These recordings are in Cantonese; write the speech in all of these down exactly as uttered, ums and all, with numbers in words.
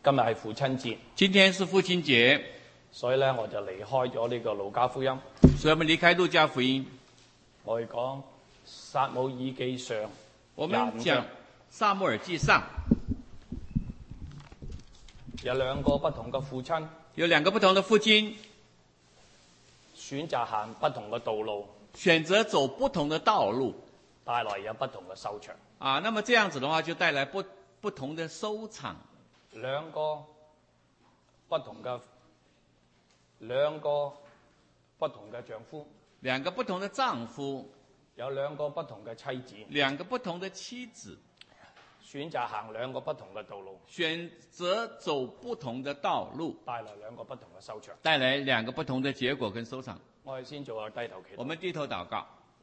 今日係父親節， 今天是父親節， 所以咧我就離開咗呢個路加福音， 所以我們離開路加福音， 我哋講撒母耳記上我們講撒母耳記上， 有兩個不同嘅父親， 有兩個不同的父親選擇行不同嘅道路， 選擇走不同的道路， 帶來有不同嘅收場。 啊，那麼這樣子的話就帶來不不同的收場。 兩個不同嘅兩個不同嘅丈夫， 兩個不同的丈夫， 有兩個不同嘅妻子， 兩個不同的妻子， 選擇行兩個不同嘅道路， 選擇走不同的道路， 帶來兩個不同嘅收場， 帶來兩個不同的結果跟收場。 我哋先做下低頭祈禱。 我們低頭禱告。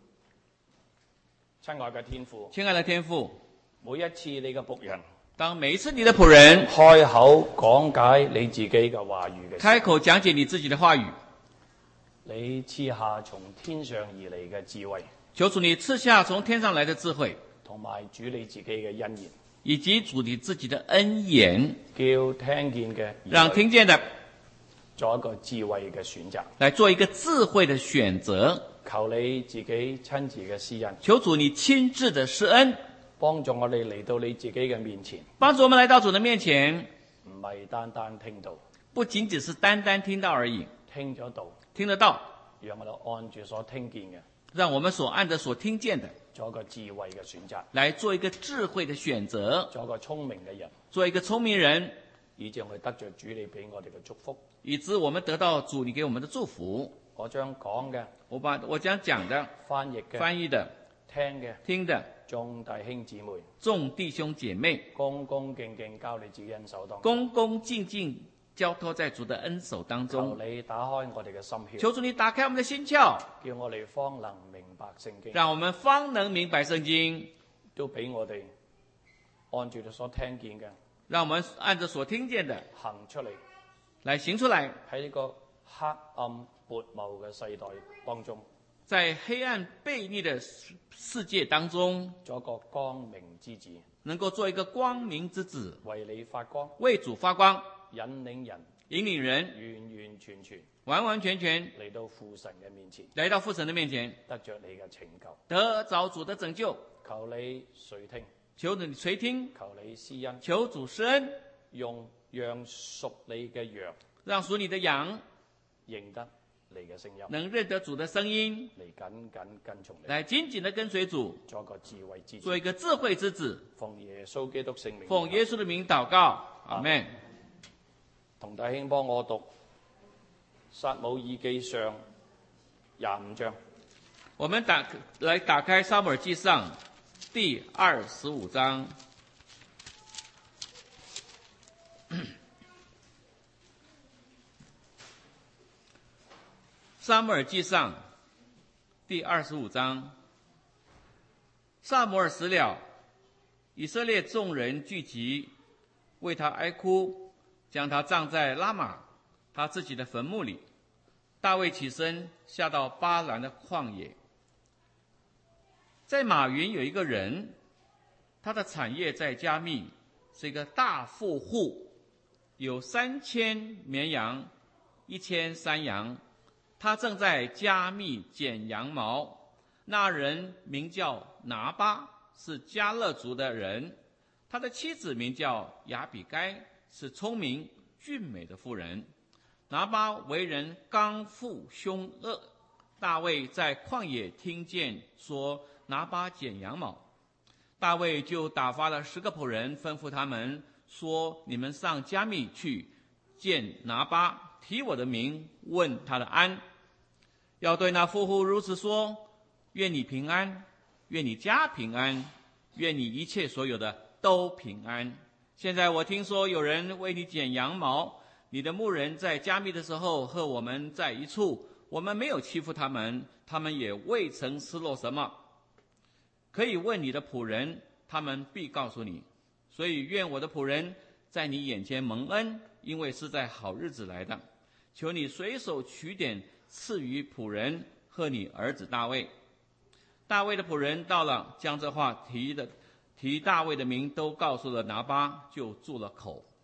親愛嘅天父， 親愛的天父， 每一次你嘅僕人當每一次你的僕人開口講解你自己嘅話語嘅時候， 開口講解你自己的話語， 你賜下從天上而嚟嘅智慧， 求主你賜下從天上來的智慧， 同埋主你自己嘅恩言， 以及主你自己的恩言， 叫聽見嘅讓聽見的做一個智慧嘅選擇， 來做一個智慧的選擇。 求你自己親自嘅施恩， 求主你親自的施恩， 幫助我哋嚟到你自己嘅面前， 幫助我們來到主的面前， 唔係單單聽到， 不僅僅是單單聽到而已， 聽咗道， 聽得到， 讓我哋按住所聽見嘅， 讓我們所按着所聽見的， 做一個智慧嘅選擇， 來做一個智慧的選擇， 做一個聰明嘅人， 做一個聰明人， 以致我哋得着主你俾我哋嘅祝福， 以致我們得到主你給我們的祝福。 我將講嘅， 我把我將講的、 翻譯嘅、 翻譯的、 聽嘅、 聽的， 眾弟兄姊妹、 眾弟兄姐妹， 恭恭敬敬交你自己恩手當中， 恭恭敬敬交託在主的恩手當中。 求你打開我哋嘅心竅， 求主你打開我們的心竅， 叫我哋方能明白聖經， 讓我們方能明白聖經， 都俾我哋按住你所聽見嘅， 讓我們按着所聽見的行出嚟， 來行出來。 喺呢個黑暗悖謬嘅世代當中， 在黑暗悖逆的世界當中， 做一個光明之子， 能夠做一個光明之子， 為你發光， 為主發光， 引領人， 引領人完完全全完完全全嚟到父神嘅面前， 來到父神的面前， 得着你嘅拯救， 得着主的拯救。 求你垂聽， 求主你垂聽， 求你施恩， 求主施恩， 用讓屬你嘅羊讓屬你的羊認得你嘅聲音， 能認得主的聲音， 嚟緊緊跟從你， 來緊緊的跟隨主， 做一個智慧之子， 做一個智慧之子。 奉耶穌基督聖名， 奉耶穌的名禱告，阿們。 同弟兄幫我讀撒母耳記上廿五章。 我們打來打開撒母耳記上第二十五章。撒母耳記上第二十五章，撒母耳死了，以色列眾人聚集，為他哀哭，將他葬在拉瑪他自己的墳墓裡。大衛起身下到巴蘭的曠野，在馬雲有一個人，他的產業在加密，是一個大富戶，有三千綿羊，一千山羊。他正在加密剪羊毛，那人名叫拿巴，是迦勒族的人。他的妻子名叫亞比該，是聰明俊美的婦人。拿巴為人剛愎兇惡，大衛在曠野聽見說拿巴剪羊毛，大衛就打發了十個僕人，吩咐他們說：你們上加密去見拿巴，提我的名，問他的安。要對那富戶如此說：願你平安，願你家平安，願你一切所有的都平安。現在我聽說有人為你剪羊毛，你的牧人在加密的時候和我們在一處，我們沒有欺負他們，他們也未曾失落什麼。可以問你的僕人，他們必告訴你。所以願我的僕人在你眼前蒙恩，因為是在好日子來的。求你隨手取點賜予僕人和你兒子大衛。大衛的僕人到了，將這話提的提大衛的名都告訴了拿巴，就住了口。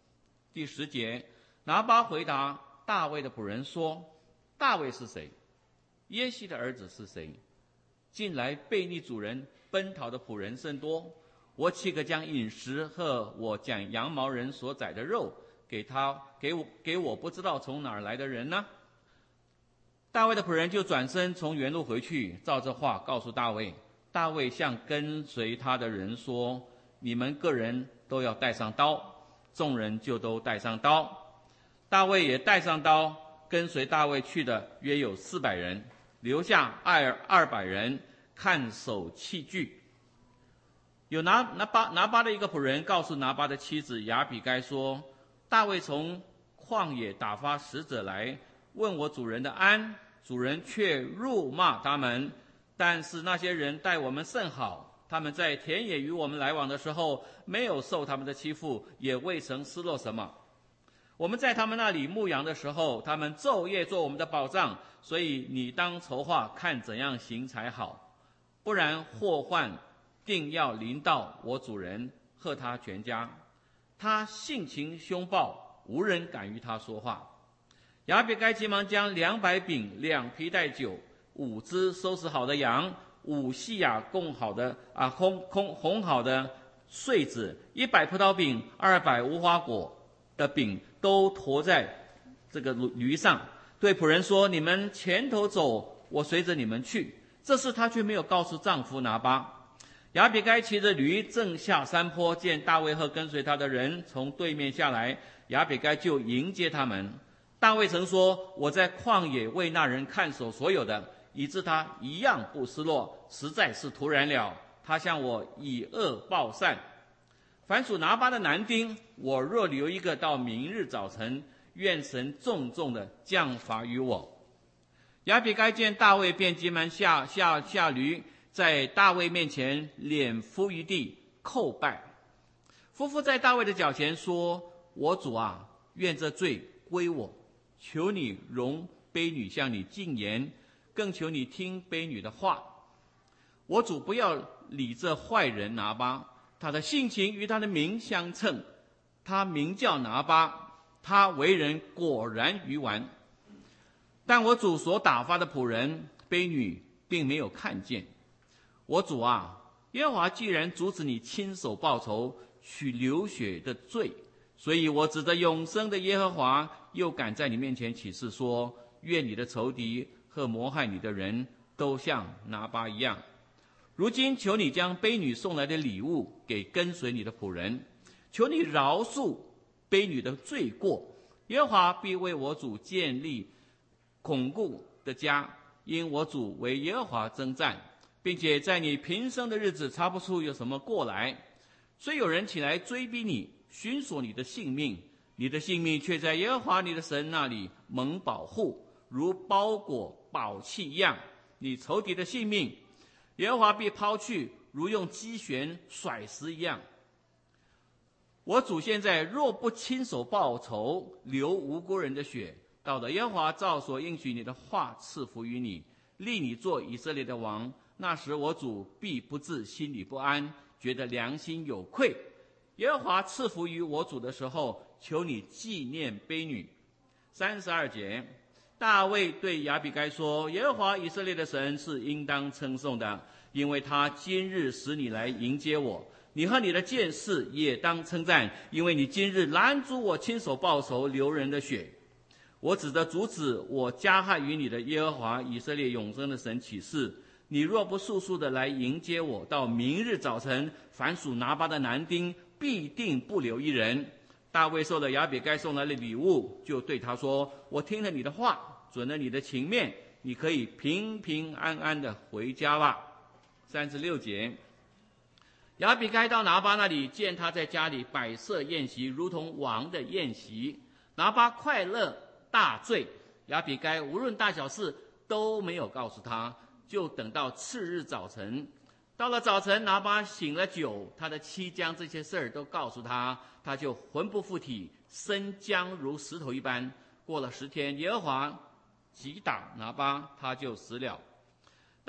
第十节，拿巴回答大卫的仆人说：大卫是谁？耶西的儿子是谁？近来悖逆主人奔逃的仆人甚多，我岂可将饮食和我讲羊毛人所宰的肉给他给我给我不知道从哪儿来的人呢？大卫的仆人就转身从原路回去，照这话告诉大卫。大卫向跟随他的人说：你们个人都要带上刀。众人就都带上刀，大卫也带上刀，跟随大卫去的约有四百人，留下二二百人看守器具。有拿拿巴拿巴的一个仆人告诉拿巴的妻子亚比该说：大卫从旷野打发使者来问我主人的安，主人却辱骂他们，但是那些人待我们甚好。他们在田野与我们来往的时候，没有受他们的欺负，也未曾失落什么。我们在他们那里牧羊的时候，他们昼夜做我们的保障，所以你当筹划看怎样行才好，不然祸患定要临到我主人和他全家。他性情凶暴，无人敢与他说话。亚比该急忙将两百饼、两皮带酒、五只收拾好的羊、五细亚供好的啊烘烘烘好的穗子、一百葡萄饼、二百无花果的饼，都驮在这个驴上，对仆人说：你们前头走，我随着你们去。这事她却没有告诉丈夫拿巴。亚比该骑着驴正下山坡，见大卫和跟随他的人从对面下来，亚比该就迎接他们。大卫曾说：我在旷野为那人看守所有的，以致他一样不失落，实在是突然了。他向我以恶报善。凡属拿巴的男丁，我若留一个到明日早晨，愿神重重的降罚于我。亚比该见大卫，便急忙下下下驴，在大卫面前脸伏于地叩拜。夫妇在大卫的脚前说：我主啊，愿这罪归我，求你容婢女向你进言，更求你听婢女的话。我主不要理这坏人拿巴，他的性情与他的名相称。他名叫拿巴，他为人果然愚顽。但我主所打发的仆人婢女并没有看见。我主啊，耶和华既然阻止你亲手报仇，取流血的罪，所以我指着永生的耶和华，又敢在你面前起誓说：愿你的仇敌和谋害你的人都像拿巴一样。如今求你将婢女送来的礼物给跟随你的仆人，求你饶恕婢女的罪过。耶和华必为我主建立巩固的家，因我主为耶和华征战，并且在你平生的日子查不出有什么过来。虽有人起来追逼你，寻索你的性命，你的性命却在耶和华你的神那里蒙保护，如包裹宝器一样。你仇敌的性命，耶和华必抛去，如用机旋甩石一样。我主现在若不亲手报仇，流无辜人的血，到了耶和华照所应许你的话赐福于你，立你做以色列的王，那时我主必不至心里不安，觉得良心有愧。耶和华赐福于我主的时候，求你纪念婢女。三十二节，大卫对亚比该说：耶和华以色列的神是应当称颂的，因为他今日使你来迎接我。你和你的剑士也当称赞，因为你今日拦阻我亲手报仇，流人的血。我指着阻止我加害于你的耶和华以色列永生的神起誓：你若不速速的来迎接我，到明日早晨，凡属拿巴的男丁必定不留一人。大卫受了亚比该送来的礼物，就对他说：我听了你的话，准了你的情面，你可以平平安安的回家吧。三十六节，亚比该到拿巴那里，见他在家里摆设宴席，如同王的宴席。拿巴快乐大醉，亚比该无论大小事都没有告诉他，就等到次日早晨。到了早晨，拿巴醒了酒，他的妻将这些事儿都告诉他，他就魂不附体，身僵如石头一般。过了十天，耶和华击打拿巴，他就死了。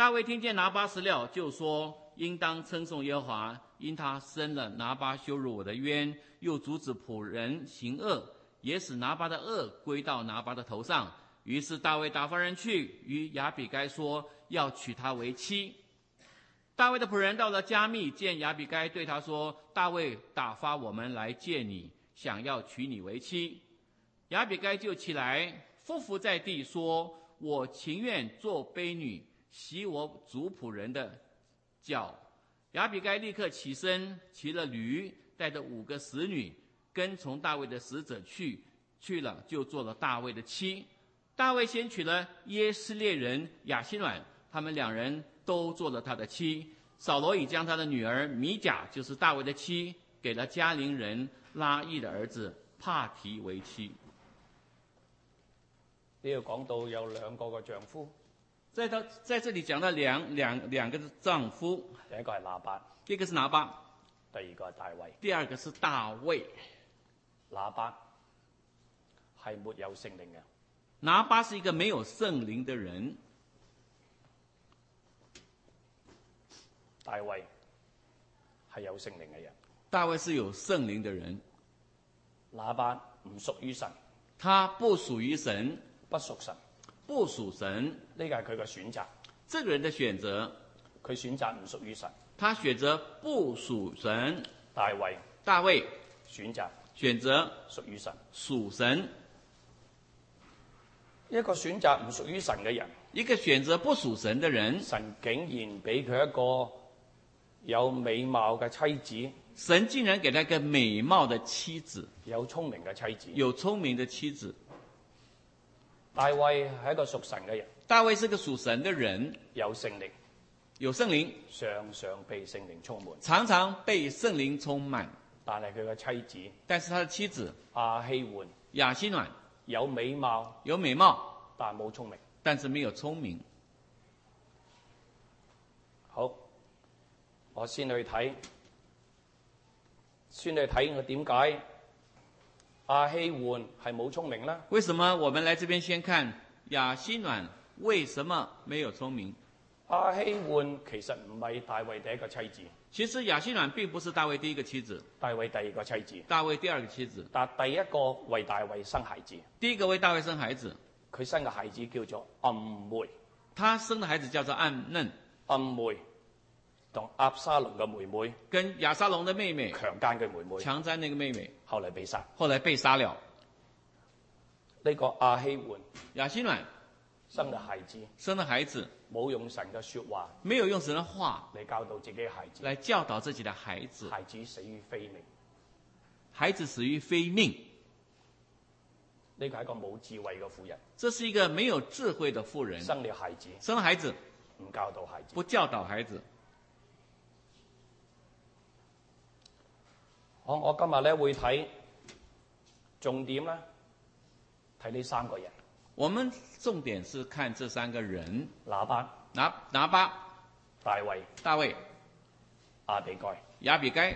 大卫听见拿巴死了，就说：应当称颂耶和华，因他生了拿巴羞辱我的冤，又阻止仆人行恶，也使拿巴的恶归到拿巴的头上。于是大卫打发人去，与亚比该说，要娶她为妻。大卫的仆人到了加密，见亚比该，对他说：大卫打发我们来见你，想要娶你为妻。亚比该就起来，俯伏在地，说：我情愿做婢女，洗我主仆人的脚。亚比该立刻起身，骑了驴，带着五个使女，跟从大卫的使者去，去了就做了大卫的妻。大卫先娶了耶斯列人亚希暖，他们两人都做了他的妻。扫罗已将他的女儿米甲，就是大卫的妻，给了加林人拉亿的儿子帕提为妻。 呢度講到有兩個嘅丈夫， 在他在這裡講到兩兩兩個丈夫， 第一個係拿八， 第一個是拿巴， 第二個係大衛。 第二個是大衛。 拿八係沒有聖靈嘅， 拿巴是一個沒有聖靈的人， 大衛係有聖靈嘅人。 大衛是有聖靈的人， 拿八唔屬於神， 他不屬於神， 不屬神， 不屬神， 呢個係佢嘅選擇。 這個人的選擇， 佢選擇唔屬於神。 他選擇不屬神。 大衛大衛選擇選擇屬於神。 屬神。 一個選擇唔屬於神嘅人， 一個選擇不屬神的人， 神竟然俾佢一個有美貌嘅妻子， 神竟然給他一個美貌的妻子， 有聰明嘅妻子。 有聰明的妻子。 大衛係一個屬神嘅人， 大衛是個屬神的人， 有聖靈， 有聖靈， 常常被聖靈充滿。 常常被聖靈充滿。 但係佢嘅妻子但是他的妻子亞希換亞希暖有美貌， 有美貌， 但冇聰明。 但是沒有聰明。 好，我先去睇，先去睇我點解亞希換係冇聰明啦。 為什麼我們來這邊先看亞希暖為什麼沒有聰明？ 亞希換其實唔係大衛第一個妻子， 其實亞希暖並不是大衛第一個妻子， 大衛第二個妻子， 大衛第二個妻子。 但第一個為大衛生孩子， 第一個為大衛生孩子， 佢生嘅孩子叫做暗梅， 他生的孩子叫做暗嫩。 暗梅同押沙龍嘅妹妹， 跟亞沙龍的妹妹強姦佢妹妹， 強姦那個妹妹， 後嚟被殺。 後來被殺了。 呢個亞希換亞希暖生嘅孩子， 生的孩子冇用神嘅説話沒有用神的話嚟教導自己嘅孩子， 來教導自己的孩子， 孩子死於非命。 孩子死於非命。 呢個係一個冇智慧嘅婦人， 這是一個沒有智慧的婦人， 生了孩子生了孩子唔教導孩子。 不教導孩子。 好，我今日咧會睇重點咧，睇呢三個人。 我們重點是看這三個人： 拿巴、 拿拿巴、 大衛、 大衛、 亞比該。 亞比該。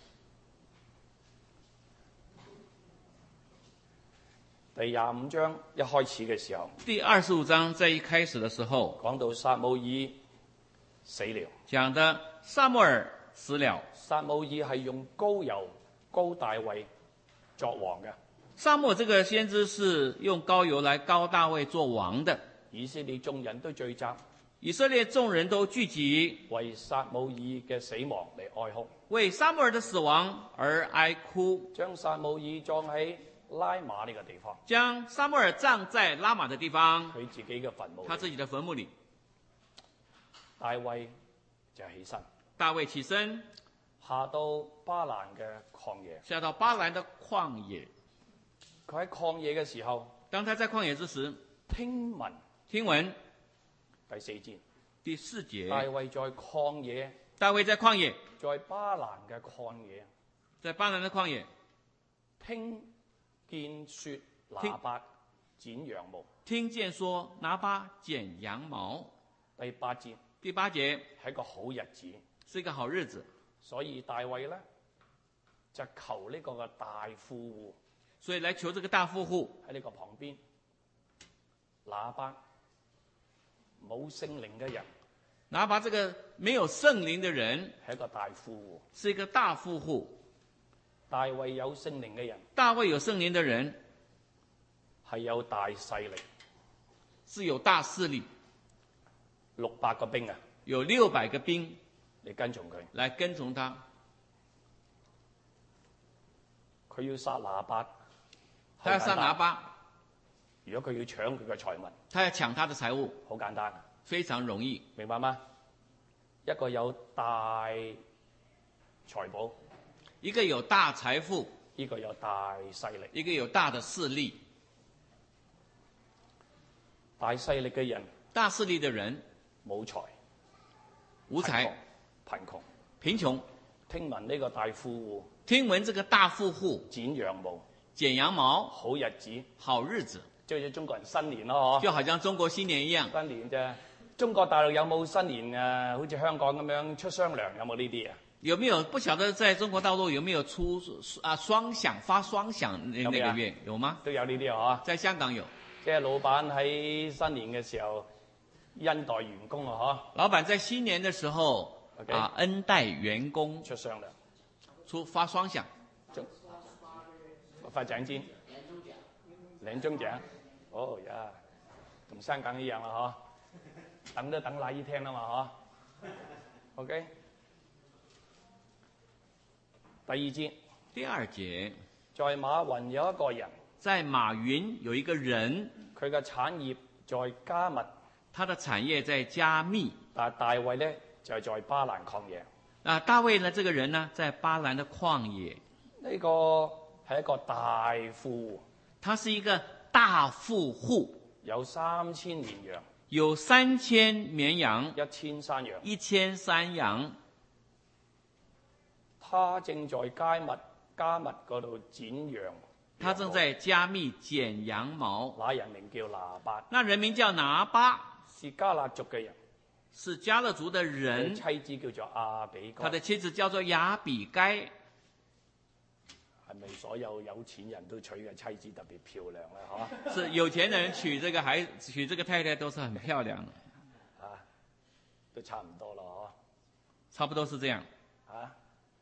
第廿五章一開始嘅時候， 第二十五章在一開始的時候講到撒母耳死了， 講的撒母耳死了。 撒母耳係用膏油膏大衛作王嘅。 撒母耳這個先知是用膏油來膏大衛做王的。 以色列眾人都聚集， 以色列眾人都聚集， 為撒母耳嘅死亡嚟哀哭， 為撒母耳的死亡而哀哭， 將撒母耳葬喺拉瑪呢個地方， 將撒母耳葬在拉瑪的地方， 佢自己嘅墳墓， 他自己的墳墓裏。 大衛就起身， 大衛起身， 下到巴蘭嘅曠野， 下到巴蘭的曠野。 佢喺曠野嘅時候， 當他在曠野之時， 聽聞聽聞第四節， 第四節， 大衛在曠野， 大衛在曠野， 在巴蘭嘅曠野， 在巴蘭的曠野， 聽見說拿八剪羊毛， 聽見說拿八剪羊毛。 第八節， 第八節係一個好日子， 是一個好日子， 所以大衛咧就求呢個嘅大富戶， 所以來求這個大富戶喺呢個旁邊，拿八冇聖靈嘅人拿拔这個沒有聖靈的人， 係一個大富戶。 是一個大富戶。 大衛有聖靈嘅人， 大衛有聖靈的人係有大勢力， 是有大勢力， 六百個兵啊， 有六百個兵嚟跟從佢。 來跟從他。 佢要殺拿八， 他要殺拿八。 如果佢要搶佢嘅財物， 他要搶他的財物， 好簡單， 非常容易， 明白嗎？一個有大財寶， 一個有大財富， 一個有大勢力， 一個有大的勢力。 大勢力嘅人， 大勢力的人冇財， 無財， 貧窮， 貧窮。 聽聞呢個大富戶， 聽聞這個大富戶剪羊毛， 剪羊毛， 好日子， 好日子， 即係中國人新年咯， 就好像中國新年一樣。 新年啫。中國大陸有冇新年啊？好似香港咁樣出雙糧，有冇呢啲啊？ 有沒有？不曉得在中國大陸有沒有出啊雙響發雙響那那個月有嗎？ 都有呢啲啊， 在香港有。 即係老闆喺新年嘅時候恩待員工啊， 老闆在新年的時候 Okay. 啊恩待員工， 出雙糧， 出發雙響， 發獎金，年終獎，哦呀，同香港一樣啦，嗬，等都等那一天啦嘛，嗬。OK， 第二節， 第二節， 在馬雲有一個人， 在馬雲有一個人， 佢嘅產業在加密， 他的產業在加密， 但係大衛咧就係在巴蘭曠野。 啊，大衛呢，這個人呢，在巴蘭的曠野。 呢個係一個大富戶， 他是一個大富戶， 有三千綿羊， 有三千綿羊， 一千山羊， 一千山羊。 他正在加密加密嗰度剪羊， 他正在加密剪羊毛。 那人名叫拿八， 那人名叫拿巴， 是加勒族嘅人， 是加勒族的人。 妻子叫做亞比該。 他的妻子叫做亞比該。 係咪所有有錢人都娶嘅妻子特別漂亮咧？嚇， 是有錢人娶這個孩娶這個太太都是很漂亮的， 啊，都差唔多咯， 差不多是這樣。 啊，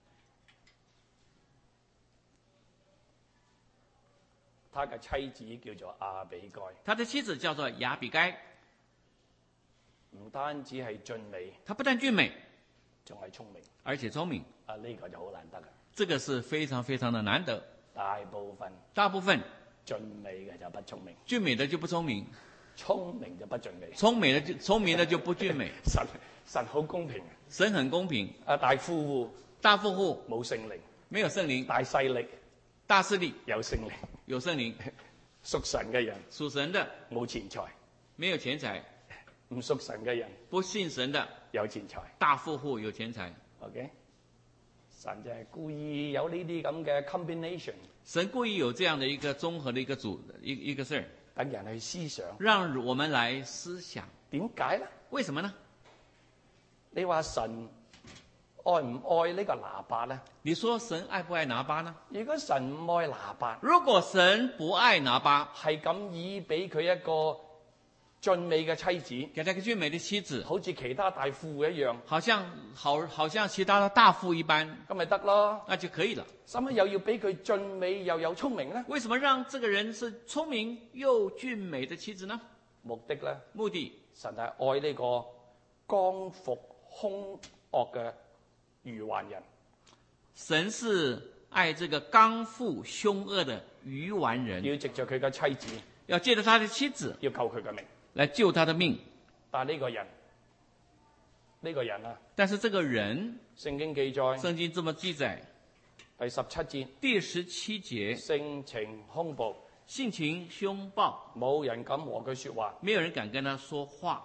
他嘅妻子叫做亞比該， 他的妻子叫做亞比該， 唔單止係俊美， 他不但俊美， 仲係聰明， 而且聰明。 啊，呢、這個就好難得嘅。 這個是非常非常的難得。 大部分大部分俊美嘅就不聰明， 俊美的就不聰明， 聰明就不俊美， 聰美的就聰明的就不俊美。 神神好公平， 神很公平。 啊，大富戶大富戶冇聖靈， 沒有聖靈， 大勢力大勢力有聖靈， 有聖靈。 屬神嘅人屬神的冇錢財， 沒有錢財， 唔屬神嘅人不信神的有錢財。 大富戶有錢財。 OK， 神就係故意有呢啲咁嘅 combination， 神故意有這樣的一個綜合的一個組一一個事兒， 等人去思想， 讓我們來思想。 點解咧？ 為什麼呢？ 你話神愛唔愛呢個拿八咧？ 你說神愛不愛拿巴呢？ 如果神唔愛拿八， 如果神不愛拿巴， 係咁以俾佢一個俊美嘅妻子， 給他一個俊美的妻子， 好似其他大富戶一樣， 好像好好像其他的大富一般， 咁咪得咯？ 那就可以了。 使乜又要俾佢俊美又有聰明咧？ 為什麼讓這個人是聰明又俊美的妻子呢？ 目的咧， 目的， 神係愛呢個剛愎兇惡嘅愚頑人。 神是愛這個剛愎兇惡的愚頑人， 要藉着佢嘅妻子， 要借着他的妻子， 要救佢嘅命， 來救他的命。 但係呢個人，呢、這個人啊， 但是這個人， 聖經記載， 聖經這麼記載， 第十七節， 第十七節， 性情兇暴， 性情兇暴， 冇人敢和佢說話， 沒有人敢跟他說話。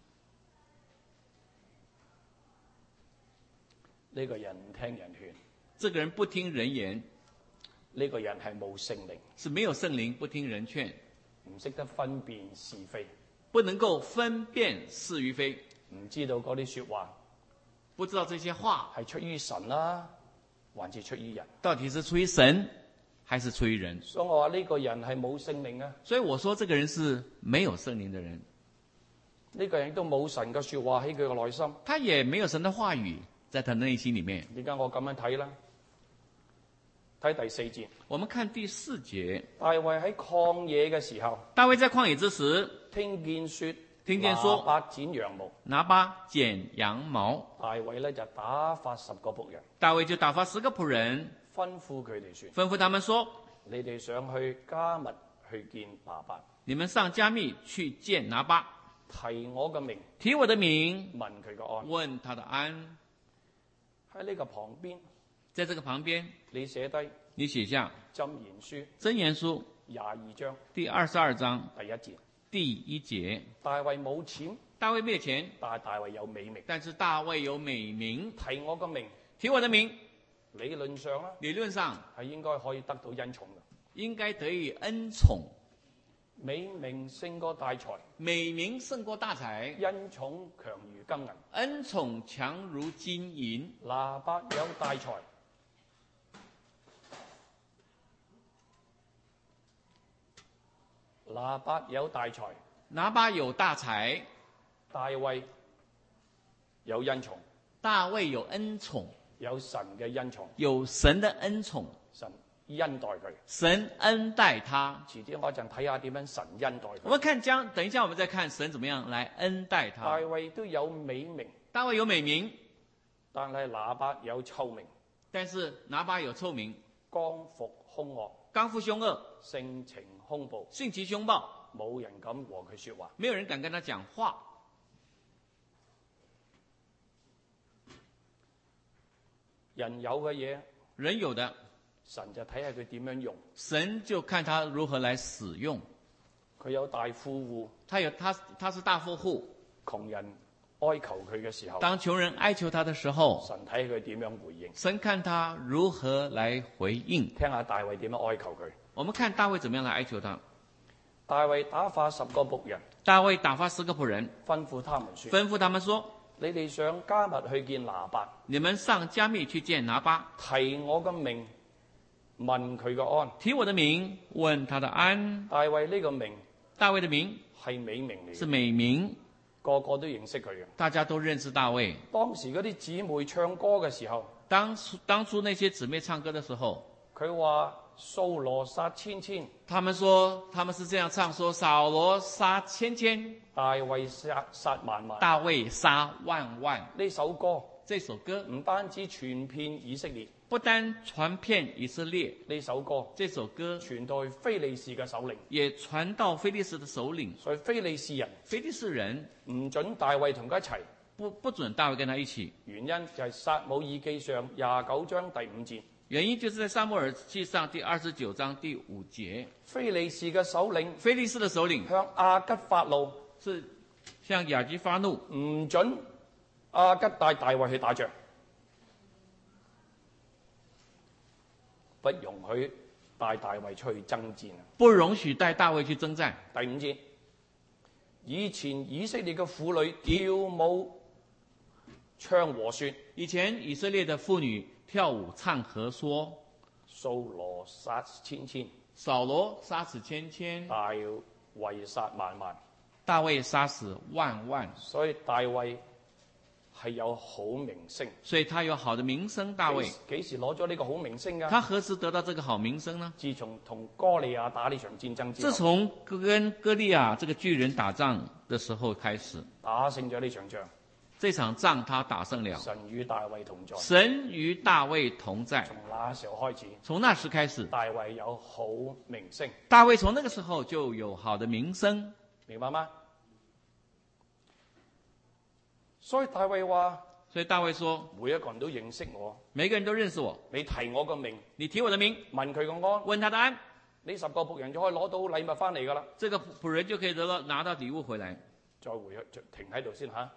呢、這個人唔聽人勸， 這個人不聽人言， 呢、這個人係冇聖靈， 是沒有聖靈，不聽人勸， 唔識得分辨是非， 不能夠分辨是與非， 唔知道嗰啲說話不知道這些話係出於神啦、啊，還是出於人？ 到底是出於神，還是出於人？ 所以我話呢個人係冇聖靈啊！ 所以我說這個人是沒有聖靈的人。 呢個人都冇神嘅說話喺佢嘅內心。 他也沒有神的話語在他的內心裡面。 而家我咁樣睇啦，睇第四節。 我們看第四節， 大衛喺曠野嘅時候， 大衛在曠野之時， 聽見說， 聽見說拿八剪羊毛， 拿八剪羊毛， 大衛咧就打發十個僕人， 大衛就打發十個僕人， 吩咐佢哋說， 吩咐他們說： 你哋上去迦密去見拿八， 你們上迦密去見拿八， 提我嘅名， 提我的名， 問佢嘅安， 問他的安。 喺呢個旁邊， 在這個旁邊， 你寫低你寫下箴言書箴言書廿二章第二十二章第一節。 第一節， 大衛冇錢， 大衛沒有錢， 但係大衛有美名， 但是大衛有美名， 提我嘅名， 提我的名， 理論上啦， 理論上係應該可以得到恩寵嘅。 應該得以恩寵， 美名勝過大財， 美名勝過大財， 恩寵強如金銀， 恩寵強如金銀。 拿八有大財，拿八有大財， 拿八有大財， 大衛有恩寵， 大衛有恩寵， 有神嘅恩寵， 有神的恩寵， 神恩待佢。 神恩待他。 遲啲我一陣睇下點樣神恩待佢。 我們看將，等一下我們再看神怎麼樣來恩待大他。 衛都有美名， 大衛有美名， 但係拿八有臭名， 但是拿八有臭名， 剛愎兇惡， 剛愎兇惡， 性情兇暴， 性情兇暴， 冇人敢和佢說話。 沒有人敢跟他講話。 人有嘅嘢， 人有的， 神就睇下佢點樣用。 神就看他如何來使用。 佢有大富戶， 他有他他是大富戶， 窮人哀求佢嘅時候， 當窮人哀求他的時候， 神睇佢點樣回應。 神看他如何來回應。 聽下大衛點樣哀求佢。 我們看大衛怎麼樣來哀求他。 大衛打發十個僕人， 大衛打發十個僕人， 吩咐他們說： 吩咐他們說： 你哋上迦密去見拿八， 你們上迦密去見拿八， 提我嘅名，問佢嘅安。 提我的名，問他的安。 大衛呢個名， 大衛的名係美名嚟， 是美名， 個個都認識佢嘅。 大家都認識大衛。 當時嗰啲姊妹唱歌嘅時候， 當初當初那些姊妹唱歌的時候， 佢話掃羅殺千千， 他們說他們是這樣唱，說掃羅殺千千， 大衛殺殺萬萬。 大衛殺萬萬。 呢首歌這首歌唔單止傳遍以色列， 不單傳遍以色列， 呢首歌這首歌傳到非利士嘅首領， 也傳到非利士的首領。 所以非利士人非利士人唔准大衛同佢一齊， 不不准大衛跟他一起， 原因就係撒母耳記上廿九章第五節。 原因就是在撒母耳記上第二十九章第五節， 非利士嘅首領非利士的首領向亞吉發怒， 是向亞吉發怒， 唔准亞吉帶大衛去打仗，不容許帶大衛出去爭戰。 不容許帶大衛去征戰。 第五節，以前以色列嘅婦女跳舞唱和說， 以前以色列的婦女跳舞唱和說， 掃羅殺千千， 掃羅殺死千千， 大衛殺萬萬， 大衛殺死萬萬。 所以大衛係有好名聲。 所以他有好的名聲。大衛幾時攞咗呢個好名聲㗎？ 他何時得到這個好名聲呢？ 自從同哥利亞打呢場戰爭之後， 自從跟哥利亞這個巨人打仗的時候開始， 打勝咗呢場仗， 這場仗他打勝了。 神與大衛同在。 神與大衛同在。 從那時候開始， 從那時開始， 大衛有好名聲。 大衛從那個時候就有好的名聲， 明白嗎？所以大衛話， 所以大衛說， 每一個人都認識我， 每個人都認識我， 你提我個名， 你提我的名， 問佢個安， 問他的安， 呢十個僕人就可以攞到禮物翻嚟噶啦。 這個僕人就可以得到拿到禮物回來。 再回去停喺度先吓。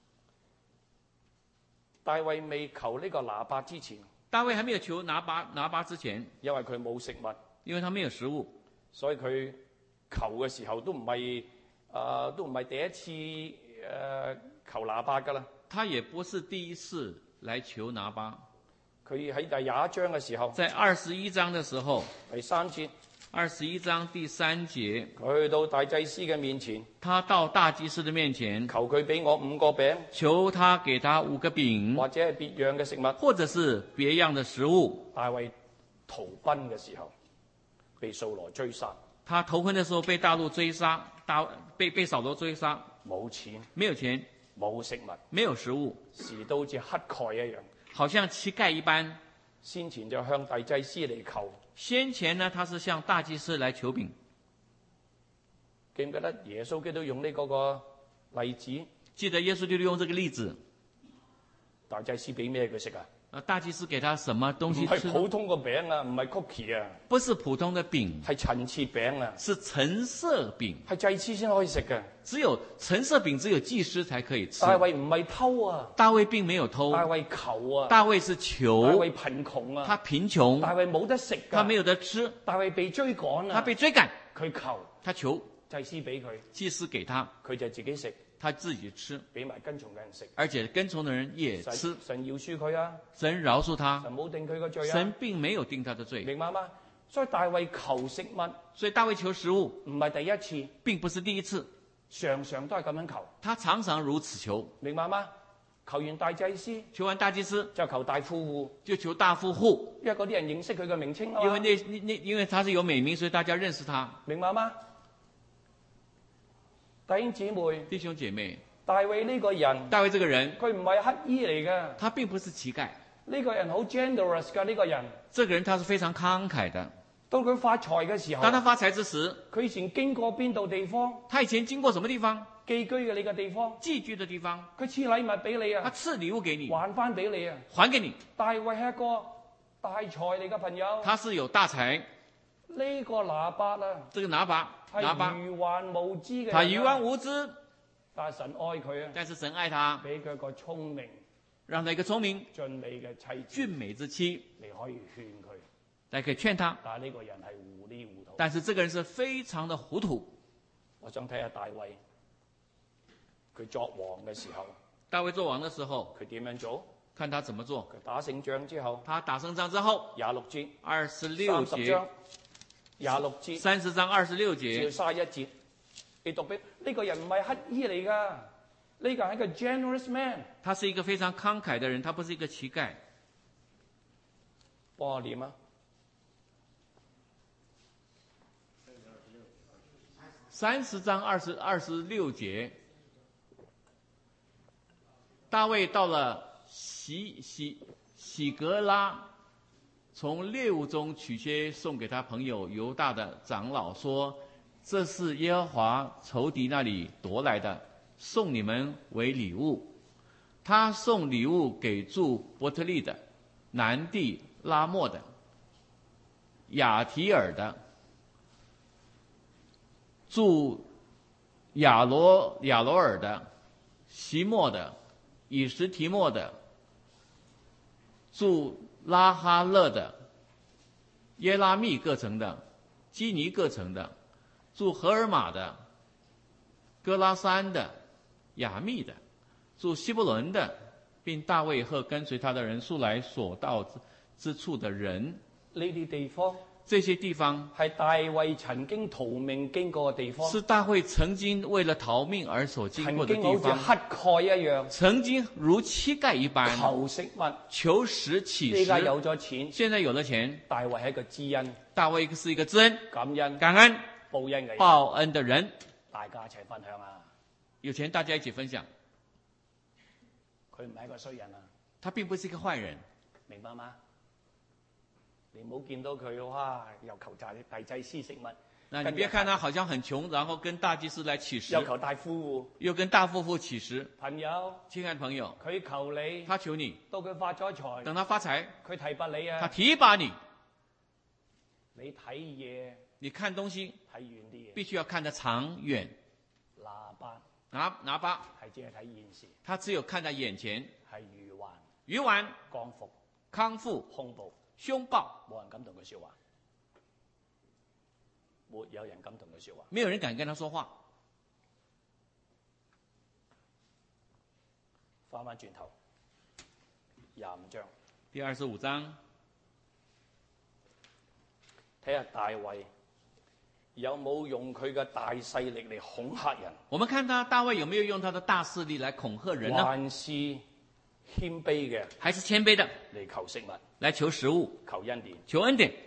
大衛未求呢個拿八之前， 大衛還沒有求拿八拿八之前， 因為佢冇食物， 因為他沒有食物， 所以佢求嘅時候都唔係誒，都唔係第一次誒、呃、求拿八噶啦。 他也不是第一次來求拿八。 佢喺第廿一章嘅時候， 在二十一章的時候， 第三節， 二十一章第三節， 佢去到大祭司嘅面前， 他到大祭司的面前， 求佢俾我五個餅， 求他給他五個餅， 或者係別樣嘅食物。 或者是別樣的食物。 大衛逃奔嘅時候，被掃羅追殺。 他逃婚的時候被大陸追殺，大被被掃羅追殺， 冇錢， 沒有錢， 冇食物， 沒有食物， 時都好似乞丐一樣。 好像乞丐一般。 先前就向大祭司嚟求。 先前呢，他是向大祭司來求餅。 記唔記得耶穌基督用呢個個例子？ 記得耶穌基督用這個例子。 大祭司俾咩佢食啊？ 大祭司給他什麼東西唔係普通個餅啊，唔係 cookie 啊， 不是普通的餅， 係陳設餅啊， 是陳設餅， 係祭司先可以食嘅。 只有陳設餅，只有祭司才可以吃。 大衛唔係偷啊， 大衛並沒有偷， 大衛求啊， 大衛是求， 大衛貧窮啊， 他貧窮， 大衛冇得食， 他沒有得吃， 大衛被追趕啊， 他被追趕， 佢求， 他求祭司俾佢， 祭司給他， 佢就自己食。 他自己吃， 俾埋跟從嘅人食， 而且跟從的人也吃。 神神饒恕佢啊， 神饒恕他， 神冇定佢個罪啊， 神並沒有定他的罪， 明白嗎？所以大衛求食物， 所以大衛求食物唔係第一次， 並不是第一次， 常常都係咁樣求， 他常常如此求， 明白嗎？求完大祭司， 求完大祭司就求大富戶， 就求大富戶， 因為嗰啲人認識佢嘅名稱啊嘛， 因為那那那因為他是有美名，所以大家認識他， 明白嗎？弟兄姊妹， 弟兄姐妹。 大衛呢個人， 大衛這個人， 佢唔係乞衣嚟嘅， 他並不是乞丐。 呢個人好 generous 㗎，呢個人。 這個人他是非常慷慨的。 到佢發財嘅時候， 當他發財之時， 佢以前經過邊度地方？ 他以前經過什麼地方？ 寄居嘅你嘅地方， 寄居的地方。 佢賜禮物俾你啊， 他賜禮物給你， 還翻俾你啊， 還給你。 大衛係一個大財嚟嘅朋友， 他是有大財。 呢個拿八啊， 這個拿八，拿八係愚頑無知嘅人， 他愚頑無知。 但係神愛佢啊， 但是神愛他， 俾佢個聰明， 讓他一個聰明俊美嘅妻子， 俊美之妻， 你可以勸佢， 來可以勸他。 但係呢個人係糊裡糊塗， 但是這個人是非常的糊塗。 我想睇下大衛，佢作王嘅時候， 大衛作王嘅時候， 佢點樣做？ 看他怎麼做。 佢打勝仗之後， 他打勝仗之後， 廿六節， 二十六節， 廿六節， 三十章二十六節， 至到三十一節。你讀俾呢個人唔係乞衣嚟噶，呢個人係一個 generous man。 他是一個非常慷慨的人，他不是一個乞丐。 幫我念啊！ 三十章二十二十六節，大衛到了喜喜喜革拉，從獵物中取些送給他朋友猶大的長老，說：這是耶和華仇敵那裡奪來的，送你們為禮物。他送禮物給住伯特利的、南地拉末的、亞提爾的、住亞羅亞羅爾的、西莫的、以實提莫的、住拉哈勒的、耶拉密各城的、基尼各城的、住荷爾瑪的、哥拉山的、亞密的、住希伯倫的，並大衛和跟隨他的人素來所到之之處的人。 呢啲地方， 這些地方係大衛曾經逃命經過嘅地方， 是大衛曾經為了逃命而所經過的地方， 曾經好似乞丐一樣， 曾經如乞丐一般求食物、 求食乞食。 而家有咗錢， 現在有了錢， 大衛係一個知恩， 大衛是一個知恩、 感恩、 感恩、 報恩嘅人， 報恩的人。 大家一齊分享啊！ 有錢大家一起分享。 佢唔係一個衰人啊！ 他並不是一個壞人， 明白嗎？你唔好見到佢哇，又求大大祭司食物。 那你別看他好像很窮，然後跟大祭司來乞食， 又求大富戶， 又跟大富戶乞食。 朋友， 親愛的朋友， 佢求你， 他求你， 到佢發咗財， 等他發財， 佢提拔你啊！ 他提拔你。 你睇嘢， 你看東西睇遠啲嘢， 必須要看得長遠。 拿八拿拿八係只係睇現時， 他只有看在眼前， 係愚頑、 愚頑、 光復、 康復、 兇暴、 兇暴， 冇人敢同佢說話，沒有人敢同佢說話。 沒有人敢跟他說話。 翻返轉頭，廿五章， 第二十五章， 睇下大衛有冇用佢嘅大勢力嚟恐嚇人？ 我們看他大衛有沒有用他的大勢力來恐嚇人呢？ 還是謙卑嘅？ 還是謙卑的嚟求食物？ 來求食物、 求恩典？ 求恩典。